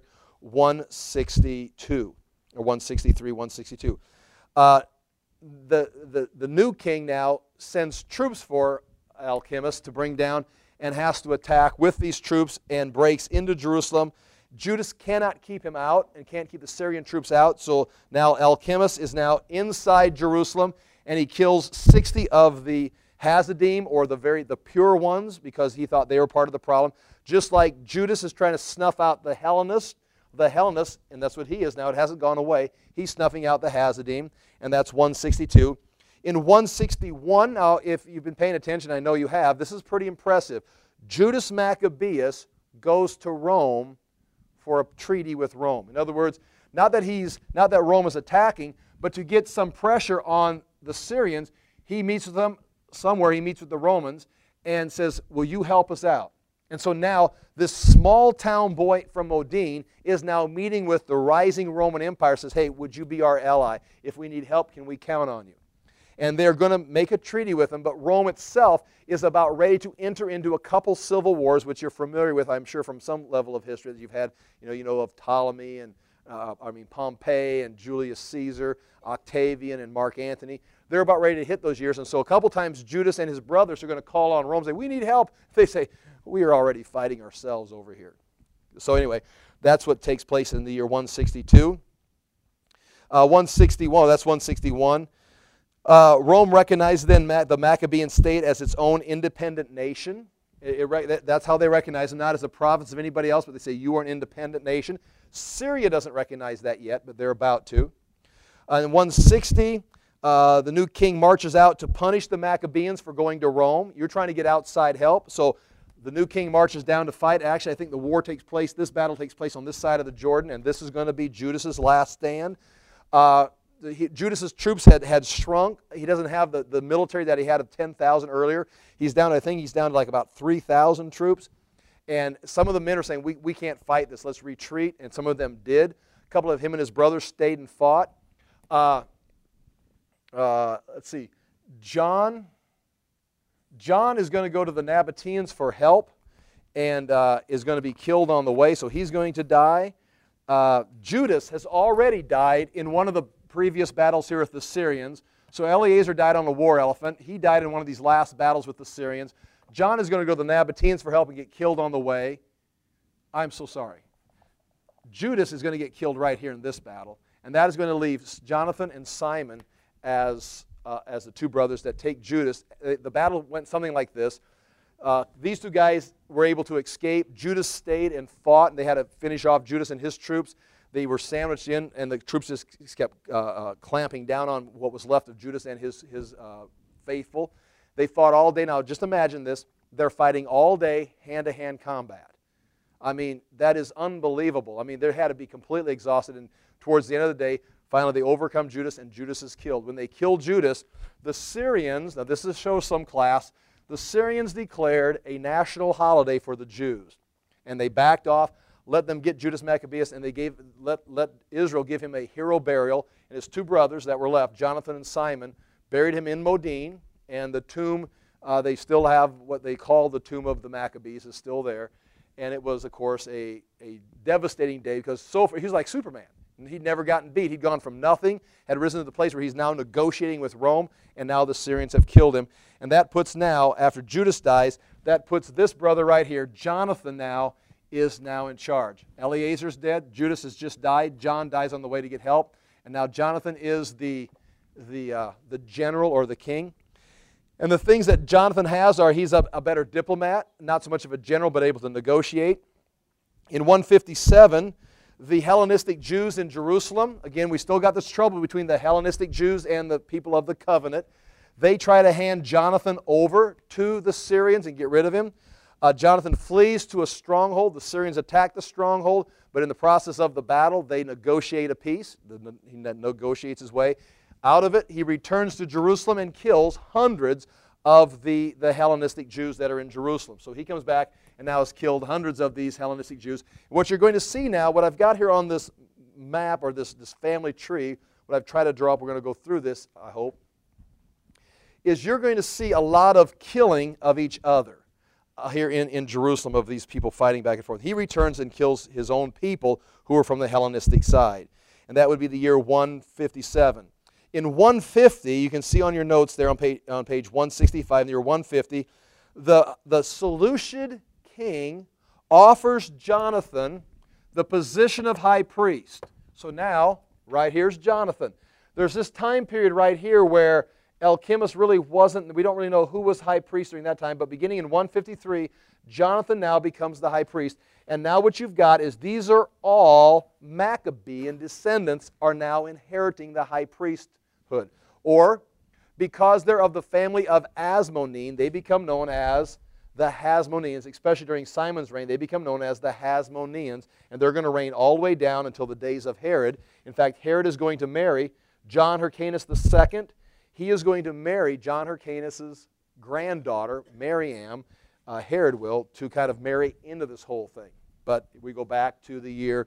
162, or 163, 162. The new king now sends troops for Alcimus to bring down, and has to attack with these troops and breaks into Jerusalem. Judas cannot keep him out and can't keep the Syrian troops out, so now Alcimus is now inside Jerusalem, and he kills 60 of the Hasidim, or the pure ones, because he thought they were part of the problem. Just like Judas is trying to snuff out the Hellenists, and that's what he is now. It hasn't gone away. He's snuffing out the Hasidim, and that's 162. In 161, now if you've been paying attention, I know you have, this is pretty impressive. Judas Maccabeus goes to Rome for a treaty with Rome. In other words, not that Rome is attacking, but to get some pressure on the Syrians, he meets with them somewhere. He meets with the Romans and says, will you help us out? And so now this small town boy from Modin is now meeting with the rising Roman Empire, says, hey, would you be our ally? If we need help, can we count on you? And they're going to make a treaty with them, but Rome itself is about ready to enter into a couple civil wars, which you're familiar with, I'm sure, from some level of history that you've had. You know of Ptolemy and Pompey and Julius Caesar, Octavian and Mark Antony. They're about ready to hit those years, and so a couple times Judas and his brothers are going to call on Rome and say, we need help. They say, we are already fighting ourselves over here. So anyway, that's what takes place in the year 162. 161, that's 161. Rome recognized then the Maccabean state as its own independent nation. That's how they recognize them, not as a province of anybody else, but they say you are an independent nation. Syria doesn't recognize that yet, but they're about to. In 160, the new king marches out to punish the Maccabeans for going to Rome. You're trying to get outside help, so the new king marches down to fight. Actually, I think the war takes place, this battle takes place on this side of the Jordan, and this is going to be Judas's last stand. Judas's troops had shrunk. He doesn't have the military that he had of 10,000 earlier. He's down, I think he's down to like about 3,000 troops. And some of the men are saying, we can't fight this, let's retreat. And some of them did. A couple of him and his brothers stayed and fought. Let's see. John is going to go to the Nabateans for help and is going to be killed on the way, so he's going to die. Judas has already died in one of the previous battles here with the Syrians. So Eleazar died on a war elephant. He died in one of these last battles with the Syrians. John is going to go to the Nabateans for help and get killed on the way. I'm so sorry. Judas is going to get killed right here in this battle, and that is going to leave Jonathan and Simon as the two brothers that take Judas. The battle went something like this. These two guys were able to escape. Judas stayed and fought, and they had to finish off Judas and his troops. They were sandwiched in, and the troops just kept clamping down on what was left of Judas and his faithful. They fought all day. Now, just imagine this. They're fighting all day, hand-to-hand combat. I mean, that is unbelievable. I mean, they had to be completely exhausted, and towards the end of the day, finally they overcome Judas, and Judas is killed. When they killed Judas, the Syrians, now this shows some class, the Syrians declared a national holiday for the Jews. And they backed off, let them get Judas Maccabeus, and they let Israel give him a hero burial. And his two brothers that were left, Jonathan and Simon, buried him in Modin, and the tomb, they still have what they call the tomb of the Maccabees, is still there. And it was, of course, a devastating day because he was like Superman. He'd never gotten beat. He'd gone from nothing, had risen to the place where he's now negotiating with Rome, and now the Syrians have killed him. And that puts now, after Judas dies, that puts this brother right here, Jonathan now, is now in charge. Eleazar's dead. Judas has just died. John dies on the way to get help. And now Jonathan is the general or the king. And the things that Jonathan has are he's a better diplomat, not so much of a general, but able to negotiate. In 157, the Hellenistic Jews in Jerusalem, again, we still got this trouble between the Hellenistic Jews and the people of the covenant. They try to hand Jonathan over to the Syrians and get rid of him. Jonathan flees to a stronghold. The Syrians attack the stronghold, but in the process of the battle, they negotiate a peace. He negotiates his way out of it. He returns to Jerusalem and kills hundreds of the Hellenistic Jews that are in Jerusalem. So he comes back and now has killed hundreds of these Hellenistic Jews. What you're going to see now, what I've got here on this map or this family tree, what I've tried to draw up, we're going to go through this, I hope, is you're going to see a lot of killing of each other here in Jerusalem, of these people fighting back and forth. He returns and kills his own people who are from the Hellenistic side. And that would be the year 157. In 150, you can see on your notes there on page 165, in the year 150, the Seleucid king offers Jonathan the position of high priest. So now, right here's Jonathan. There's this time period right here where Elchimius really wasn't, we don't really know who was high priest during that time, but beginning in 153, Jonathan now becomes the high priest. And now what you've got is these are all Maccabean descendants are now inheriting the high priesthood. Or, because they're of the family of Asmonene, they become known as the Hasmoneans. Especially during Simon's reign, they become known as the Hasmoneans, and they're going to reign all the way down until the days of Herod. In fact, Herod is going to marry John Hyrcanus II. He is going to marry John Hyrcanus' granddaughter, Mariam, Herod will, to kind of marry into this whole thing. But we go back to the year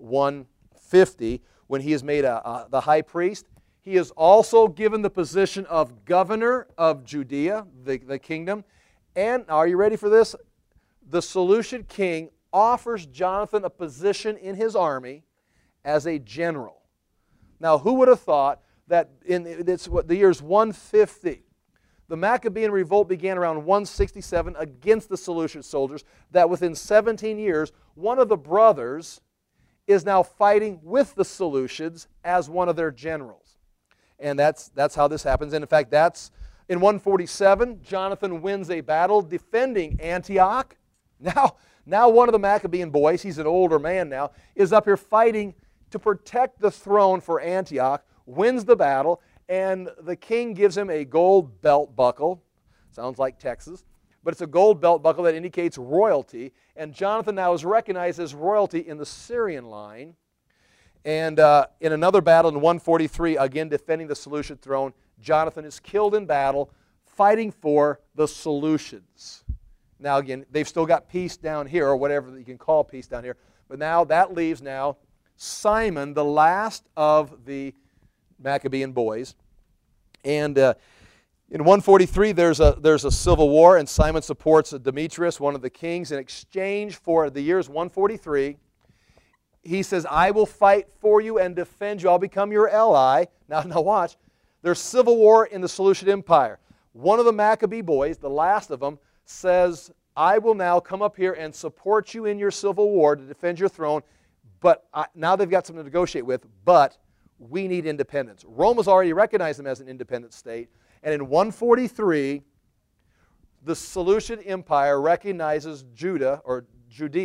150 when he is made the high priest. He is also given the position of governor of Judea, the kingdom. And are you ready for this? The Seleucid king offers Jonathan a position in his army as a general. Now, who would have thought that the year's 150, the Maccabean revolt began around 167 against the Seleucid soldiers, that within 17 years, one of the brothers is now fighting with the Seleucids as one of their generals. And that's how this happens. And in fact, that's in 147, Jonathan wins a battle defending Antioch. Now one of the Maccabean boys, he's an older man now, is up here fighting to protect the throne for Antioch, wins the battle, and the king gives him a gold belt buckle. Sounds like Texas. But it's a gold belt buckle that indicates royalty. And Jonathan now is recognized as royalty in the Syrian line. And in another battle in 143, again defending the Seleucid throne, Jonathan is killed in battle fighting for the Seleucids. Now again, they've still got peace down here, or whatever you can call peace down here. But now that leaves now Simon, the last of the Maccabean boys. And in 143, there's a civil war, and Simon supports Demetrius, one of the kings. In exchange for the years 143, he says, I will fight for you and defend you. I'll become your ally. Now watch. There's civil war in the Seleucid Empire. One of the Maccabee boys, the last of them, says, I will now come up here and support you in your civil war to defend your throne. But now they've got something to negotiate with, but we need independence. Rome has already recognized them as an independent state. And in 143, the Seleucid Empire recognizes Judea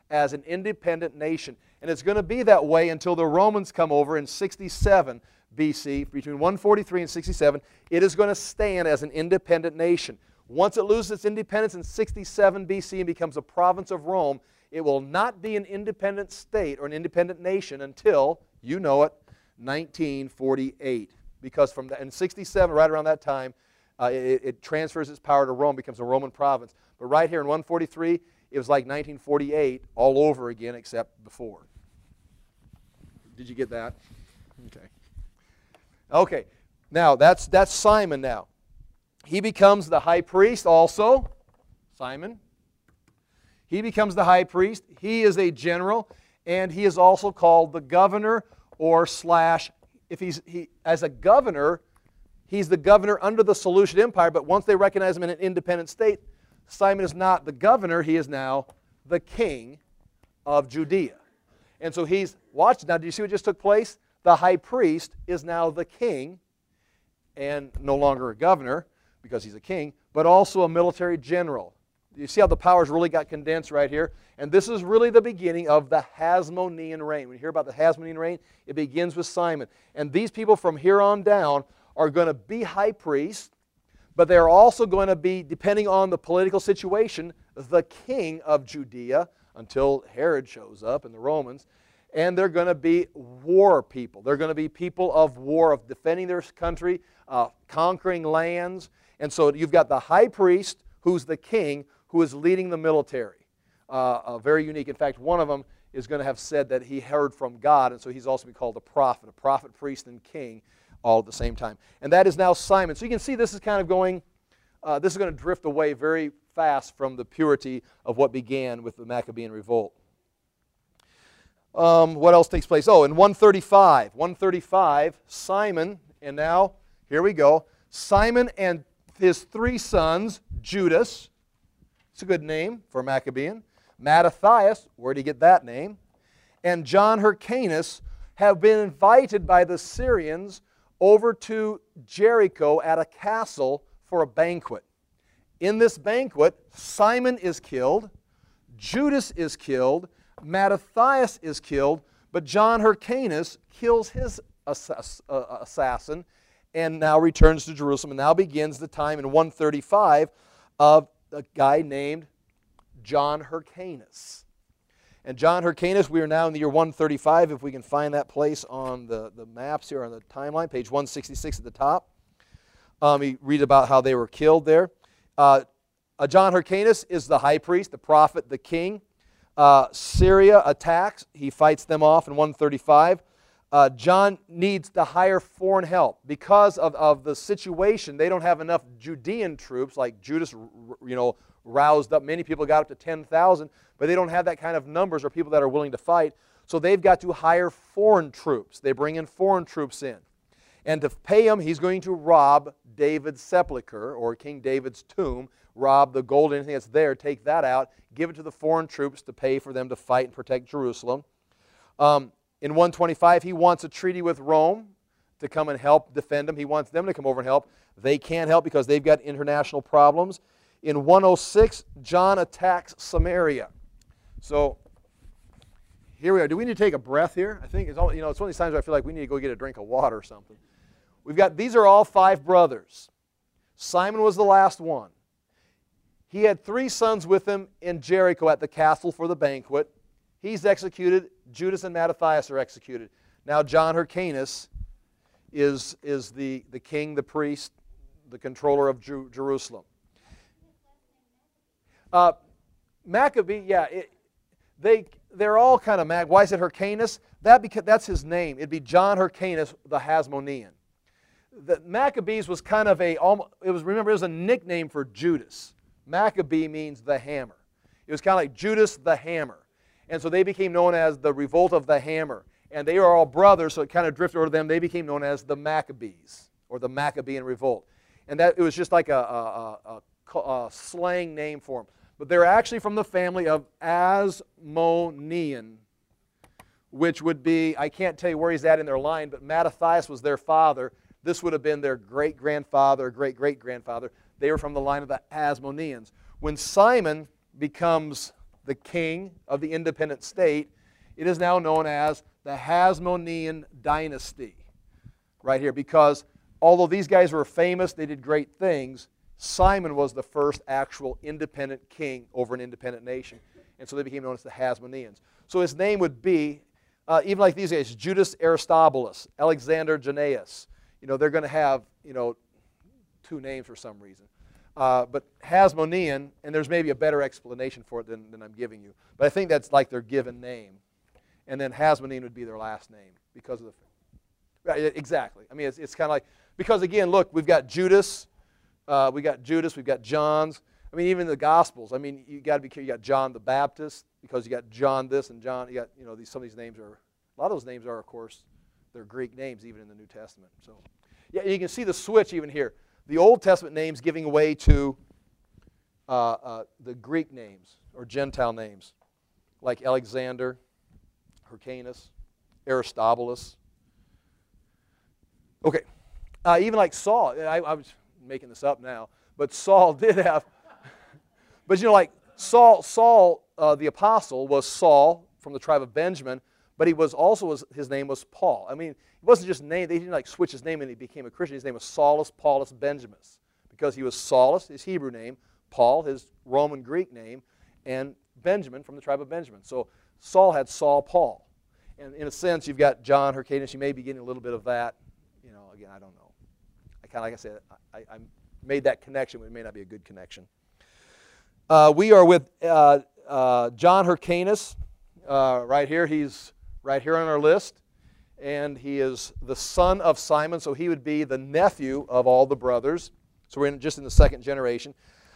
as an independent nation. And it's going to be that way until the Romans come over in 67 BC. Between 143 and 67, it is going to stand as an independent nation. Once it loses its independence in 67 BC and becomes a province of Rome, it will not be an independent state or an independent nation until, you know it, 1948. Because in 67, right around that time, it transfers its power to Rome, becomes a Roman province. But right here in 143, it was like 1948 all over again except before. Did you get that? Okay. Okay. Now, that's Simon now. He becomes the high priest also. Simon. He becomes the high priest. He is a general, and he is also called the governor or slash, as a governor, he's the governor under the Seleucid Empire, but once they recognize him in an independent state, Simon is not the governor, he is now the king of Judea. And so watch now, do you see what just took place? The high priest is now the king, and no longer a governor, because he's a king, but also a military general. You see how the powers really got condensed right here? And this is really the beginning of the Hasmonean reign. When you hear about the Hasmonean reign, it begins with Simon. And these people from here on down are going to be high priests, but they're also going to be, depending on the political situation, the king of Judea until Herod shows up and the Romans. And they're going to be war people. They're going to be people of war, of defending their country, conquering lands. And so you've got the high priest, who's the king, who is leading the military. Very unique. In fact, one of them is going to have said that he heard from God, and so he's also been called a prophet, priest, and king all at the same time. And that is now Simon. So you can see this is kind of going, this is going to drift away very fast from the purity of what began with the Maccabean revolt. What else takes place? Oh, in 135, Simon, and now, here we go, Simon and his three sons, Judas, it's a good name for a Maccabean, Mattathias, where did he get that name? And John Hyrcanus have been invited by the Syrians over to Jericho at a castle for a banquet. In this banquet, Simon is killed, Judas is killed, Mattathias is killed, but John Hyrcanus kills his assassin and now returns to Jerusalem. And now begins the time in 135 of a guy named John Hyrcanus. And John Hyrcanus, we are now in the year 135, if we can find that place on the maps here on the timeline, page 166 at the top. We read about how they were killed there. John Hyrcanus is the high priest, the prophet, the king. Syria attacks. He fights them off in 135. John needs to hire foreign help. Because of the situation, they don't have enough Judean troops, like Judas, roused up. Many people got up to 10,000, but they don't have that kind of numbers or people that are willing to fight. So they've got to hire foreign troops. They bring in foreign troops in. And to pay him, he's going to rob David's sepulcher, or King David's tomb, rob the gold, anything that's there, take that out, give it to the foreign troops to pay for them to fight and protect Jerusalem. In 125, he wants a treaty with Rome to come and help defend him. He wants them to come over and help. They can't help because they've got international problems. In 106, John attacks Samaria. So here we are. Do we need to take a breath here? I think it's one of these times where I feel like we need to go get a drink of water or something. These are all 5 brothers. Simon was the last one. He had 3 sons with him in Jericho at the castle for the banquet. He's executed. Judas and Mattathias are executed. Now John Hyrcanus is the king, the priest, the controller of Jerusalem. Maccabee, yeah, they're all kind of Why is it Hyrcanus? That's his name. It'd be John Hyrcanus, the Hasmonean. The Maccabees was kind of it was a nickname for Judas. Maccabee means the hammer. It was kind of like Judas the Hammer. And so they became known as the Revolt of the Hammer. And they are all brothers, so it kind of drifted over to them. They became known as the Maccabees, or the Maccabean Revolt. And it was just like a slang name for them. But they're actually from the family of Asmonean, which would be, I can't tell you where he's at in their line, but Mattathias was their father. This would have been their great-grandfather, great-great-grandfather. They were from the line of the Asmoneans. When Simon becomes the king of the independent state, it is now known as the Hasmonean dynasty, right here. Because although these guys were famous, they did great things, Simon was the first actual independent king over an independent nation. And so they became known as the Hasmoneans. So his name would be, even like these guys, Judas Aristobulus, Alexander Jannaeus. They're going to have, two names for some reason. But Hasmonean, and there's maybe a better explanation for it than I'm giving you. But I think that's like their given name. And then Hasmonean would be their last name because of the... Right, exactly. I mean, it's kind of like... Because again, look, we've got Judas, we've got John's. I mean, even the Gospels. I mean, you got to be careful. You got John the Baptist because you got John this and John. You got some of these names are, a lot of those names are, of course, they're Greek names even in the New Testament. So yeah, you can see the switch even here. The Old Testament names giving way to the Greek names or Gentile names, like Alexander, Hyrcanus, Aristobulus. Okay, even like Saul. I was making this up now, but Saul did have. But like Saul the apostle was Saul from the tribe of Benjamin, but he was also his name was Paul. I mean, it wasn't just name. They didn't like switch his name and he became a Christian. His name was Saulus Paulus Benjaminus because he was Saulus, his Hebrew name, Paul, his Roman Greek name, and Benjamin from the tribe of Benjamin. So Saul had Saul Paul. And in a sense, you've got John Hyrcanus. You may be getting a little bit of that. Again, I don't know. Like I said, I made that connection, but it may not be a good connection. We are with John Hyrcanus right here. He's right here on our list. And he is the son of Simon, so he would be the nephew of all the brothers. So we're just in the second generation.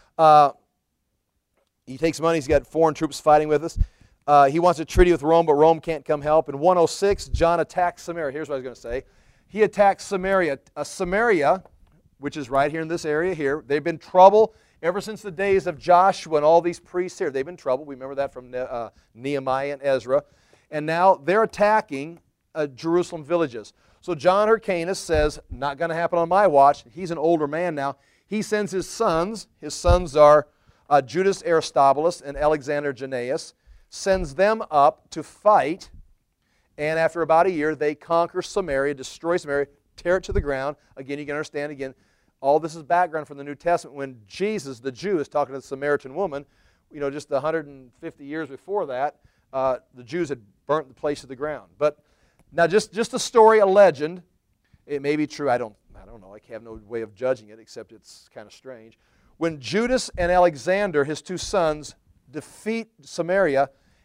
He takes money. He's got foreign troops fighting with us. He wants a treaty with Rome, but Rome can't come help. In 106, John attacks Samaria. Here's what I was going to say. He attacks Samaria. Samaria, which is right here in this area here, they've been trouble ever since the days of Joshua and all these priests here. They've been trouble. We remember that from Nehemiah and Ezra. And now they're attacking Jerusalem villages. So John Hyrcanus says, not going to happen on my watch. He's an older man now. He sends his sons. His sons are Judas Aristobulus and Alexander Jannaeus. Sends them up to fight. And after about a year, they conquer Samaria, destroy Samaria, tear it to the ground. Again, you can understand, all this is background from the New Testament when Jesus, the Jew, is talking to the Samaritan woman. Just 150 years before that, the Jews had burnt the place to the ground. But now just a story, a legend. It may be true. I don't know. I have no way of judging it except it's kind of strange. When Judas and Alexander, his two sons, defeat Samaria,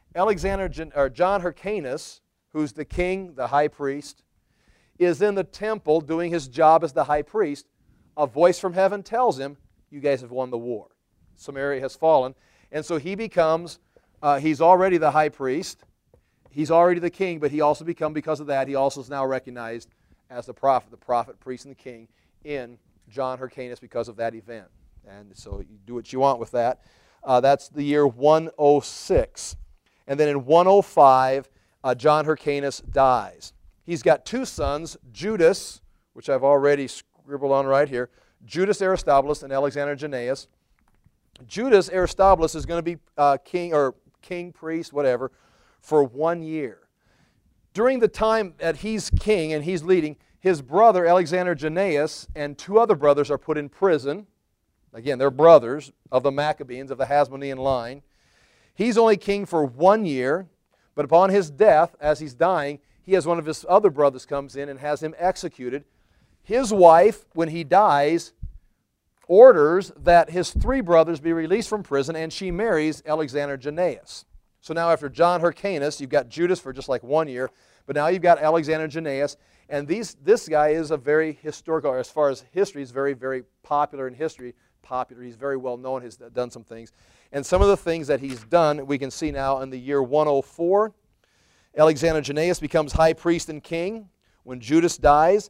John Hyrcanus, who's the king, the high priest, is in the temple doing his job as the high priest. A voice from heaven tells him, you guys have won the war. Samaria has fallen. And so he becomes, he's already the high priest. He's already the king, but he also because of that, he also is now recognized as the prophet, priest, and the king in John Hyrcanus because of that event. And so you do what you want with that. That's the year 106. And then in 105, John Hyrcanus dies. He's got two sons, Judas, which I've already scribbled on right here, Judas Aristobulus and Alexander Jannaeus. Judas Aristobulus is going to be king, priest, whatever, for 1 year. During the time that he's king and he's leading, his brother Alexander Jannaeus and two other brothers are put in prison. Again, they're brothers of the Maccabees, of the Hasmonean line. He's only king for 1 year. But upon his death, as he's dying, he has one of his other brothers comes in and has him executed. His wife, when he dies, orders that his three brothers be released from prison, and she marries Alexander Jannaeus. So now after John Hyrcanus, you've got Judas for just like 1 year, but now you've got Alexander Jannaeus, and this guy is a very historical, as far as history, he's very, very popular in history. He's very well known, has done some things. And some of the things that he's done, we can see now in the year 104. Alexander Jannaeus becomes high priest and king. When Judas dies,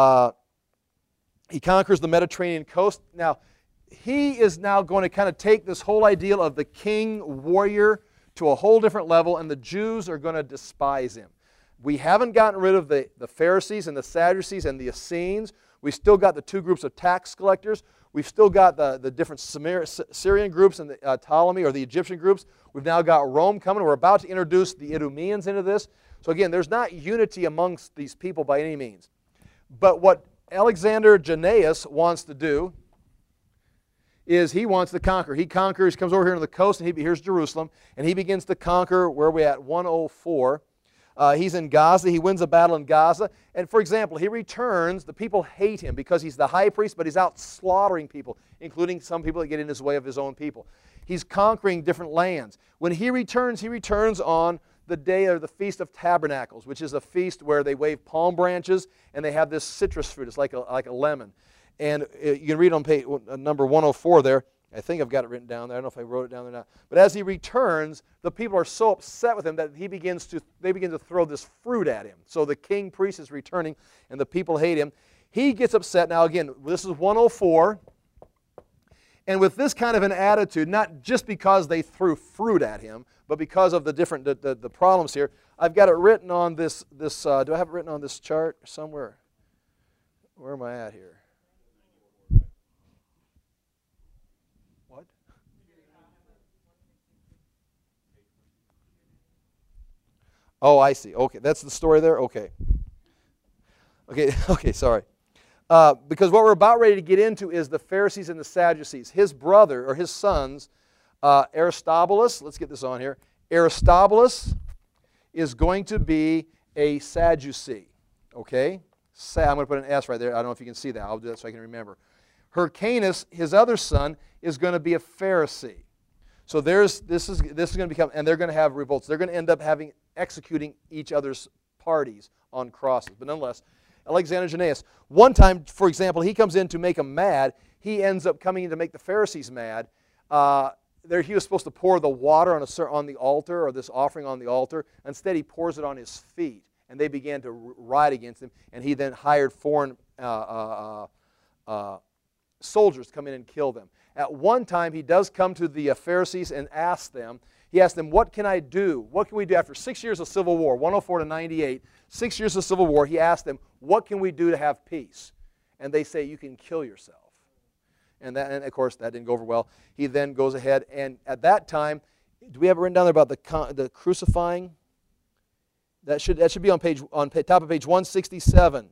he conquers the Mediterranean coast. Now, he is now going to kind of take this whole ideal of the king warrior to a whole different level, and the Jews are going to despise him. We haven't gotten rid of the Pharisees and the Sadducees and the Essenes. We still got the two groups of tax collectors. We've still got the different Syrian groups and the Ptolemy or the Egyptian groups. We've now got Rome coming. We're about to introduce the Idumeans into this. So again, there's not unity amongst these people by any means. But what Alexander Jannaeus wants to do is he wants to conquer. He conquers, comes over here to the coast, and here's Jerusalem, and he begins to conquer. Where are we at? 104. He's in Gaza. He wins a battle in Gaza. And for example, he returns. The people hate him because he's the high priest, but he's out slaughtering people, including some people that get in his way of his own people. He's conquering different lands. When he returns on the day of the Feast of Tabernacles, which is a feast where they wave palm branches and they have this citrus fruit. It's like a lemon. And you can read on page number 104 there. I think I've got it written down there. I don't know if I wrote it down there or not. But as he returns, the people are so upset with him that they begin to throw this fruit at him. So the king priest is returning, and the people hate him. He gets upset. Now again, this is 104. And with this kind of an attitude, not just because they threw fruit at him, but because of the different the problems here, I've got it written on this. Do I have it written on this chart somewhere? Where am I at here? What? Oh, I see. Okay, that's the story there? Okay. Okay, sorry. Because what we're about ready to get into is the Pharisees and the Sadducees. His brother, or his sons, Aristobulus, let's get this on here. Aristobulus is going to be a Sadducee. Okay? I'm going to put an S right there. I don't know if you can see that. I'll do that so I can remember. Hyrcanus, his other son, is going to be a Pharisee. So this is going to become, and they're going to have revolts. They're going to end up executing each other's parties on crosses. But nonetheless, Alexander Jannaeus, one time, for example, he comes in to make them mad. He ends up coming in to make the Pharisees mad. He was supposed to pour the water on the altar, or this offering on the altar. Instead, he pours it on his feet, and they began to riot against him. And he then hired foreign soldiers to come in and kill them. At one time, he does come to the Pharisees and ask them, what can I do? What can we do? After 6 years of civil war, 104 to 98, 6 years of civil war, he asked them, what can we do to have peace? And they say, you can kill yourself. And of course, that didn't go over well. He then goes ahead, and at that time, do we have it written down there about the crucifying? That should be on top of page 167.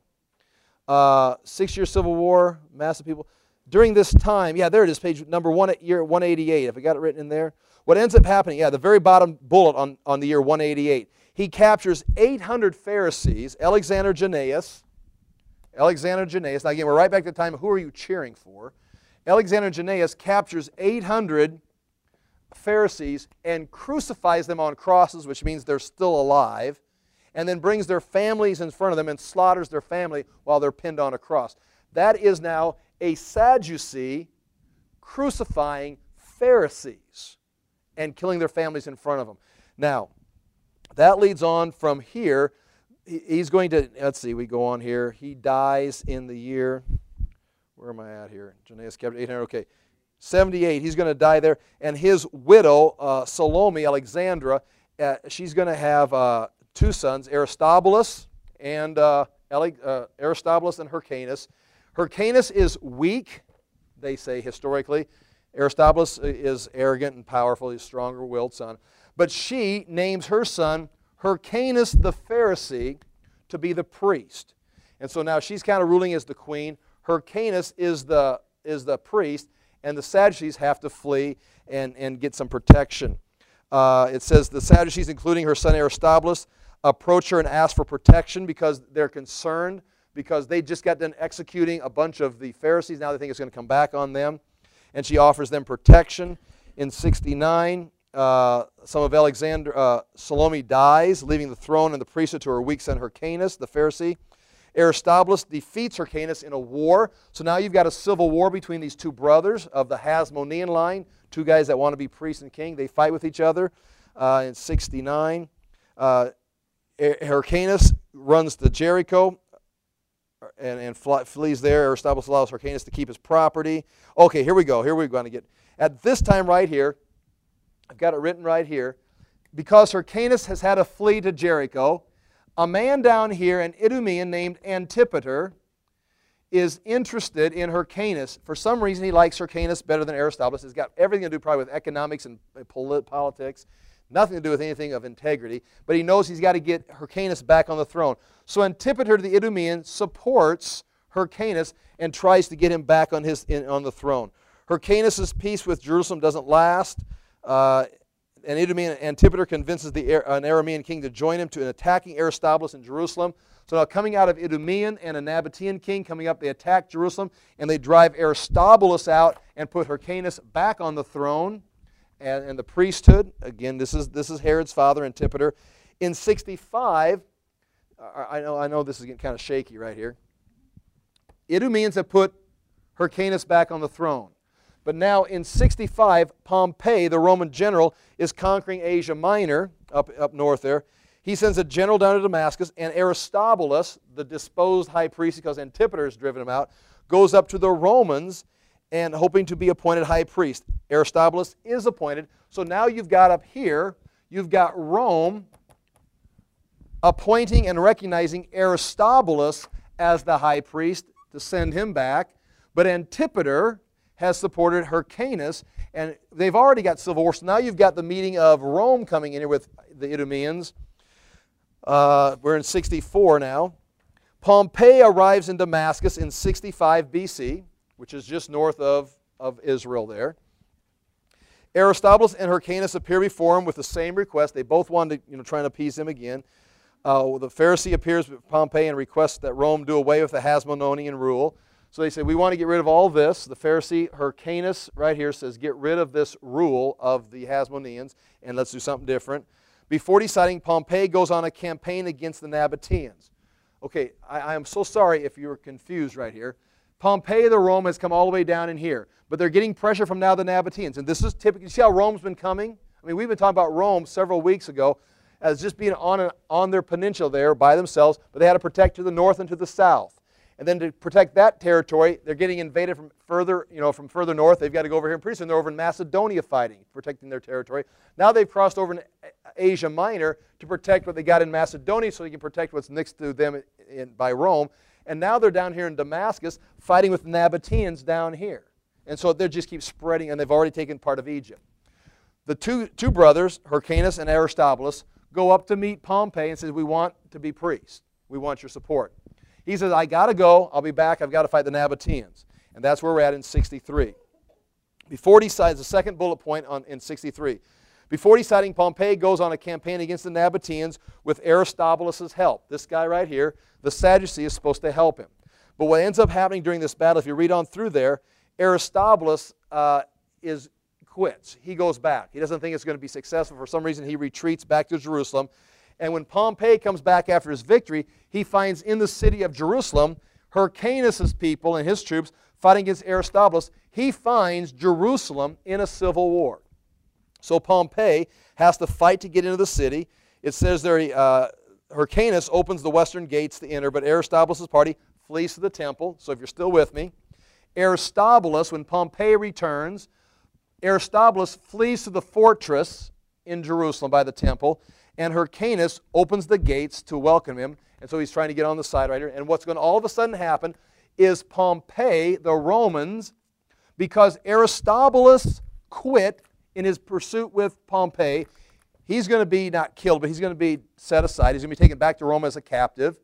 6 year civil war, massive people. During this time, yeah, there it is, page number year 188. If I got it written in there. What ends up happening, the very bottom bullet on the year 188. He captures 800 Pharisees, Alexander Jannaeus. Now again, we're right back to the time of who are you cheering for? Alexander Jannaeus captures 800 Pharisees and crucifies them on crosses, which means they're still alive, and then brings their families in front of them and slaughters their family while they're pinned on a cross. That is now a Sadducee crucifying Pharisees and killing their families in front of them. Now, that leads on from here. He's going to, let's see, we go on here. He dies in the year, where am I at here? Jannaeus captured 800, okay. 78, he's going to die there. And his widow, Salome, Alexandra, she's going to have two sons, Aristobulus and Hyrcanus. Hyrcanus is weak, they say historically. Aristobulus is arrogant and powerful. He's a stronger-willed son. But she names her son Hyrcanus the Pharisee to be the priest. And so now she's kind of ruling as the queen. Hyrcanus is the priest, and the Sadducees have to flee and get some protection. It says the Sadducees, including her son Aristobulus, approach her and ask for protection because they're concerned, because they just got done executing a bunch of the Pharisees. Now they think it's going to come back on them. And she offers them protection. In 69, Salome dies, leaving the throne and the priesthood to her weak son Hyrcanus, the Pharisee. Aristobulus defeats Hyrcanus in a war. So now you've got a civil war between these two brothers of the Hasmonean line, two guys that want to be priest and king. They fight with each other in 69. Hyrcanus runs to Jericho and flees there. Aristobulus allows Hyrcanus to keep his property. Okay, here we go. Here we're going to get. At this time right here, I've got it written right here, because Hyrcanus has had to flee to Jericho, a man down here, an Idumean named Antipater, is interested in Hyrcanus. For some reason, he likes Hyrcanus better than Aristobulus. It's got everything to do probably with economics and politics, nothing to do with anything of integrity. But he knows he's got to get Hyrcanus back on the throne. So Antipater the Idumean supports Hyrcanus and tries to get him back on the throne. Hyrcanus' peace with Jerusalem doesn't last. An Idumean Antipater convinces an Aramean king to join him in attacking Aristobulus in Jerusalem. So now coming out of Idumean and a Nabatean king coming up, they attack Jerusalem and they drive Aristobulus out and put Hyrcanus back on the throne and the priesthood. Again, this is Herod's father, Antipater. In 65, I know this is getting kind of shaky right here. Idumeans have put Hyrcanus back on the throne. But now in 65, Pompey, the Roman general, is conquering Asia Minor, up north there. He sends a general down to Damascus, and Aristobulus, the disposed high priest, because Antipater has driven him out, goes up to the Romans and hoping to be appointed high priest. Aristobulus is appointed. So now you've got up here, you've got Rome appointing and recognizing Aristobulus as the high priest to send him back. But Antipater has supported Hyrcanus, and they've already got civil war. So now you've got the meeting of Rome coming in here with the Idumeans. We're in 64 now. Pompey arrives in Damascus in 65 BC, which is just north of Israel there. Aristobulus and Hyrcanus appear before him with the same request. They both wanted to, try and appease him again. The Pharisee appears with Pompey and requests that Rome do away with the Hasmonean rule. So they say, we want to get rid of all this. The Pharisee, Hyrcanus, right here says, get rid of this rule of the Hasmoneans and let's do something different. Before deciding, Pompey goes on a campaign against the Nabateans. Okay, I am so sorry if you were confused right here. Pompey, the Rome, has come all the way down in here. But they're getting pressure from now the Nabateans. And this is typically, see how Rome's been coming? I mean, we've been talking about Rome several weeks ago as just being on their peninsula there by themselves, but they had to protect to the north and to the south. And then to protect that territory, they're getting invaded from further north. They've got to go over here, and pretty soon they're over in Macedonia fighting, protecting their territory. Now they've crossed over in Asia Minor to protect what they got in Macedonia so they can protect what's next to them by Rome. And now they're down here in Damascus fighting with the Nabateans down here. And so they just keep spreading, and they've already taken part of Egypt. The two brothers, Hyrcanus and Aristobulus, go up to meet Pompey and says, we want to be priests. We want your support. He says, I got to go. I'll be back. I've got to fight the Nabateans. And that's where we're at in 63. Before he decides, the second bullet point in 63. Before deciding, Pompey goes on a campaign against the Nabateans with Aristobulus' help. This guy right here, the Sadducee, is supposed to help him. But what ends up happening during this battle, if you read on through there, Aristobulus quits. He goes back. He doesn't think it's going to be successful. For some reason, he retreats back to Jerusalem. And when Pompey comes back after his victory, he finds in the city of Jerusalem Hyrcanus' people and his troops fighting against Aristobulus. He finds Jerusalem in a civil war. So Pompey has to fight to get into the city. It says there, Hyrcanus opens the western gates to enter, but Aristobulus' party flees to the temple. So if you're still with me, Aristobulus, when Pompey returns, Aristobulus flees to the fortress in Jerusalem by the temple, and Hyrcanus opens the gates to welcome him. And so he's trying to get on the side right here. And what's going to all of a sudden happen is Pompey, the Romans, because Aristobulus quit in his pursuit with Pompey, he's going to be not killed, but he's going to be set aside. He's going to be taken back to Rome as a captive.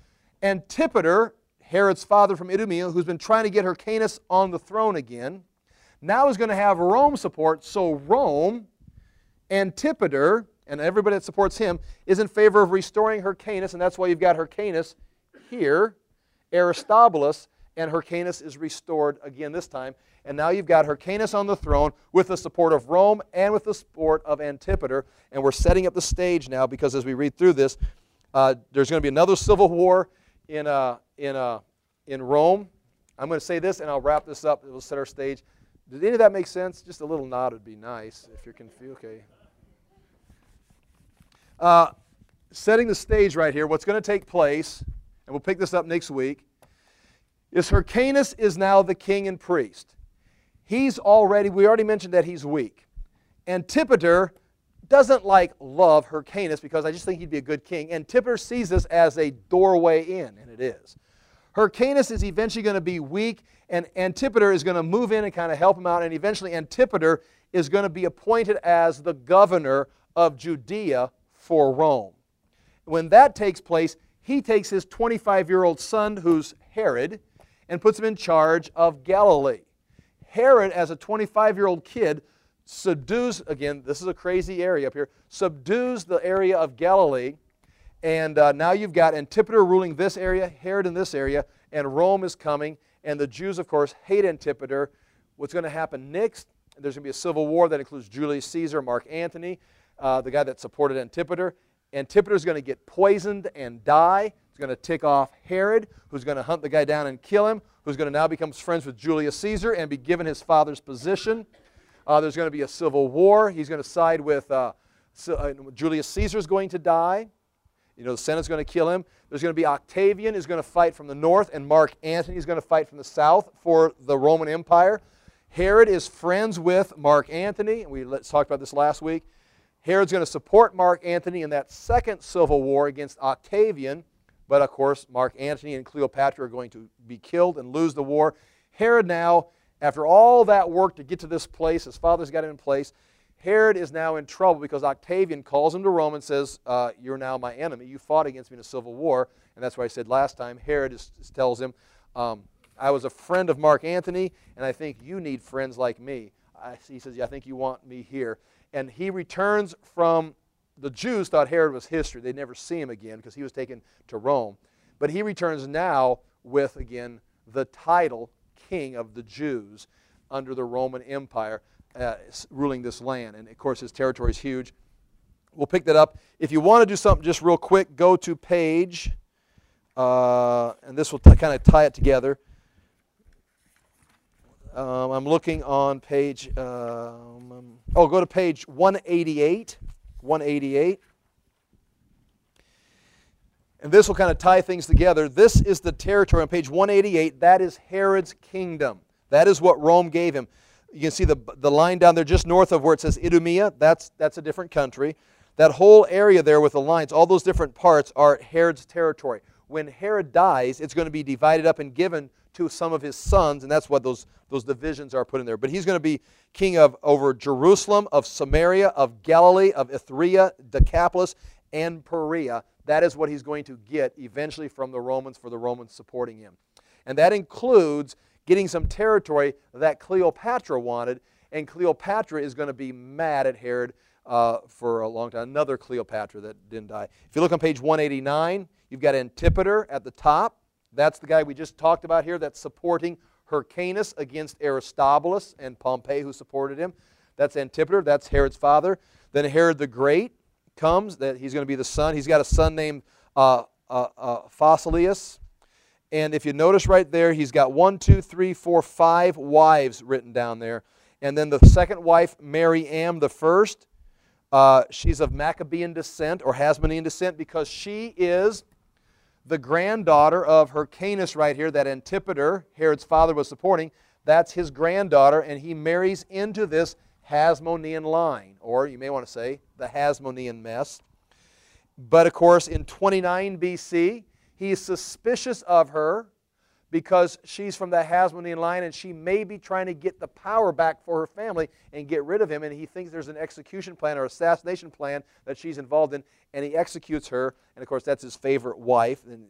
Antipater, Herod's father from Idumea, who's been trying to get Hyrcanus on the throne again, now is going to have Rome support. So Rome, Antipater, and everybody that supports him is in favor of restoring Hyrcanus, and that's why you've got Hyrcanus here, Aristobulus, and Hyrcanus is restored again this time. And now you've got Hyrcanus on the throne with the support of Rome and with the support of Antipater. And we're setting up the stage now because as we read through this, there's going to be another civil war in Rome. I'm going to say this, and I'll wrap this up. We'll set our stage. Did any of that make sense? Just a little nod would be nice if you're confused. Okay. Setting the stage right here, what's going to take place, and we'll pick this up next week, is Hyrcanus is now the king and priest. We already mentioned that he's weak. Antipater doesn't love Hyrcanus because I just think he'd be a good king. Antipater sees this as a doorway in, and it is. Hyrcanus is eventually going to be weak, and Antipater is going to move in and kind of help him out, and eventually Antipater is going to be appointed as the governor of Judea for Rome. When that takes place, he takes his 25-year-old son, who's Herod, and puts him in charge of Galilee. Herod, as a 25-year-old kid, subdues, again, this is a crazy area up here, subdues the area of Galilee, and now you've got Antipater ruling this area, Herod in this area, and Rome is coming, and the Jews, of course, hate Antipater. What's going to happen next? There's going to be a civil war that includes Julius Caesar, Mark Antony, the guy that supported Antipater. Antipater is going to get poisoned and die. It's going to tick off Herod, who's going to hunt the guy down and kill him, who's going to now become friends with Julius Caesar and be given his father's position. There's going to be a civil war. He's going to side with Julius Caesar's going to die. You know, the Senate's going to kill him. There's going to be Octavian who's going to fight from the north, and Mark Antony is going to fight from the south for the Roman Empire. Herod is friends with Mark Antony. We talked about this last week. Herod's going to support Mark Antony in that second civil war against Octavian. But, of course, Mark Antony and Cleopatra are going to be killed and lose the war. Herod now, after all that work to get to this place, his father's got him in place, Herod is now in trouble because Octavian calls him to Rome and says, you're now my enemy. You fought against me in a civil war. And that's why I said last time, Herod tells him, I was a friend of Mark Antony, and I think you need friends like me. He says, yeah, I think you want me here. And he returns from, the Jews thought Herod was history. They'd never see him again because he was taken to Rome. But he returns now with, again, the title King of the Jews under the Roman Empire, ruling this land. And, of course, his territory is huge. We'll pick that up. If you want to do something just real quick, go to page, and this will kind of tie it together. I'm looking on page, go to page 188. 188. And this will kind of tie things together. This is the territory on page 188. That is Herod's kingdom. That is what Rome gave him. You can see the line down there just north of where it says Idumea. That's a different country. That whole area there with the lines, all those different parts are Herod's territory. When Herod dies, it's going to be divided up and given to some of his sons, and that's what those divisions are put in there. But he's going to be king over Jerusalem, of Samaria, of Galilee, of Ithria, Decapolis, and Perea. That is what he's going to get eventually from the Romans for the Romans supporting him. And that includes getting some territory that Cleopatra wanted, and Cleopatra is going to be mad at Herod for a long time. Another Cleopatra that didn't die. If you look on page 189, you've got Antipater at the top. That's the guy we just talked about here that's supporting Hyrcanus against Aristobulus and Pompey, who supported him. That's Antipater. That's Herod's father. Then Herod the Great comes. That he's going to be the son. He's got a son named Phasaelus. And if you notice right there, he's got 5 wives written down there. And then the second wife, Mary Am the first, she's of Maccabean descent or Hasmonean descent because she is the granddaughter of Hyrcanus right here that Antipater, Herod's father, was supporting. That's his granddaughter, and he marries into this Hasmonean line, or you may want to say the Hasmonean mess. But of course, in 29 BC, he is suspicious of her because she's from the Hasmonean line and she may be trying to get the power back for her family and get rid of him. And he thinks there's an execution plan or assassination plan that she's involved in, and he executes her. And of course, that's his favorite wife. And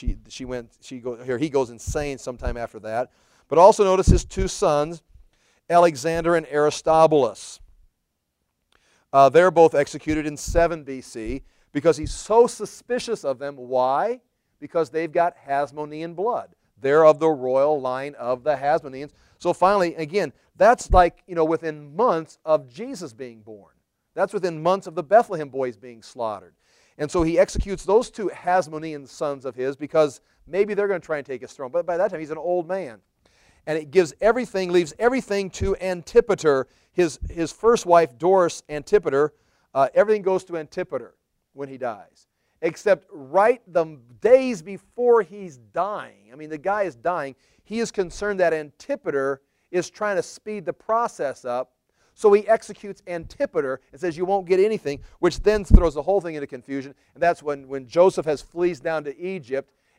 he goes insane sometime after that. But also notice his two sons, Alexander and Aristobulus. They're both executed in 7 BC because he's so suspicious of them. Why? Because they've got Hasmonean blood. They're of the royal line of the Hasmoneans. So finally, again, that's like, within months of Jesus being born. That's within months of the Bethlehem boys being slaughtered. And so he executes those 2 Hasmonean sons of his because maybe they're going to try and take his throne. But by that time, he's an old man. And it leaves everything to Antipater, his first wife, Doris Antipater. Everything goes to Antipater when he dies. Except right the days before he's dying. I mean, the guy is dying. He is concerned that Antipater is trying to speed the process up. So he executes Antipater and says, you won't get anything, which then throws the whole thing into confusion. And that's when Joseph flees down to Egypt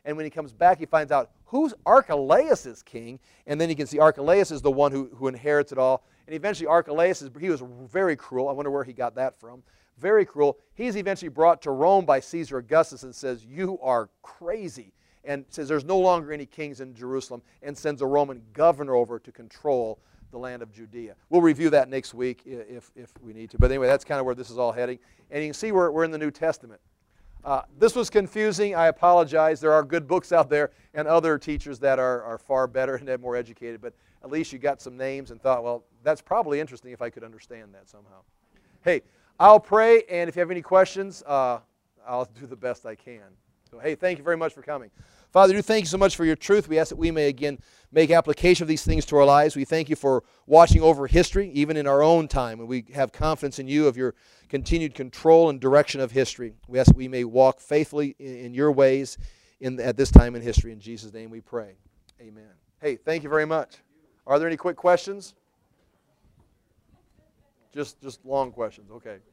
And when he comes back, he finds out who's Archelaus is king. And then you can see Archelaus is the one who inherits it all. And eventually Archelaus, he was very cruel. I wonder where he got that from. Very cruel. He's eventually brought to Rome by Caesar Augustus and says, you are crazy. And says there's no longer any kings in Jerusalem, and sends a Roman governor over to control the land of Judea. We'll review that next week if we need to. But anyway, that's kind of where this is all heading. And you can see we're in the New Testament. This was confusing. I apologize. There are good books out there and other teachers that are far better and more educated. But at least you got some names and thought, well, that's probably interesting if I could understand that somehow. Hey, I'll pray, and if you have any questions, I'll do the best I can. So, hey, thank you very much for coming. Father, we thank you so much for your truth. We ask that we may again make application of these things to our lives. We thank you for watching over history, even in our own time, and we have confidence in you of your continued control and direction of history. We ask that we may walk faithfully in your ways at this time in history. In Jesus' name we pray. Amen. Hey, thank you very much. Are there any quick questions? Just long questions. Okay.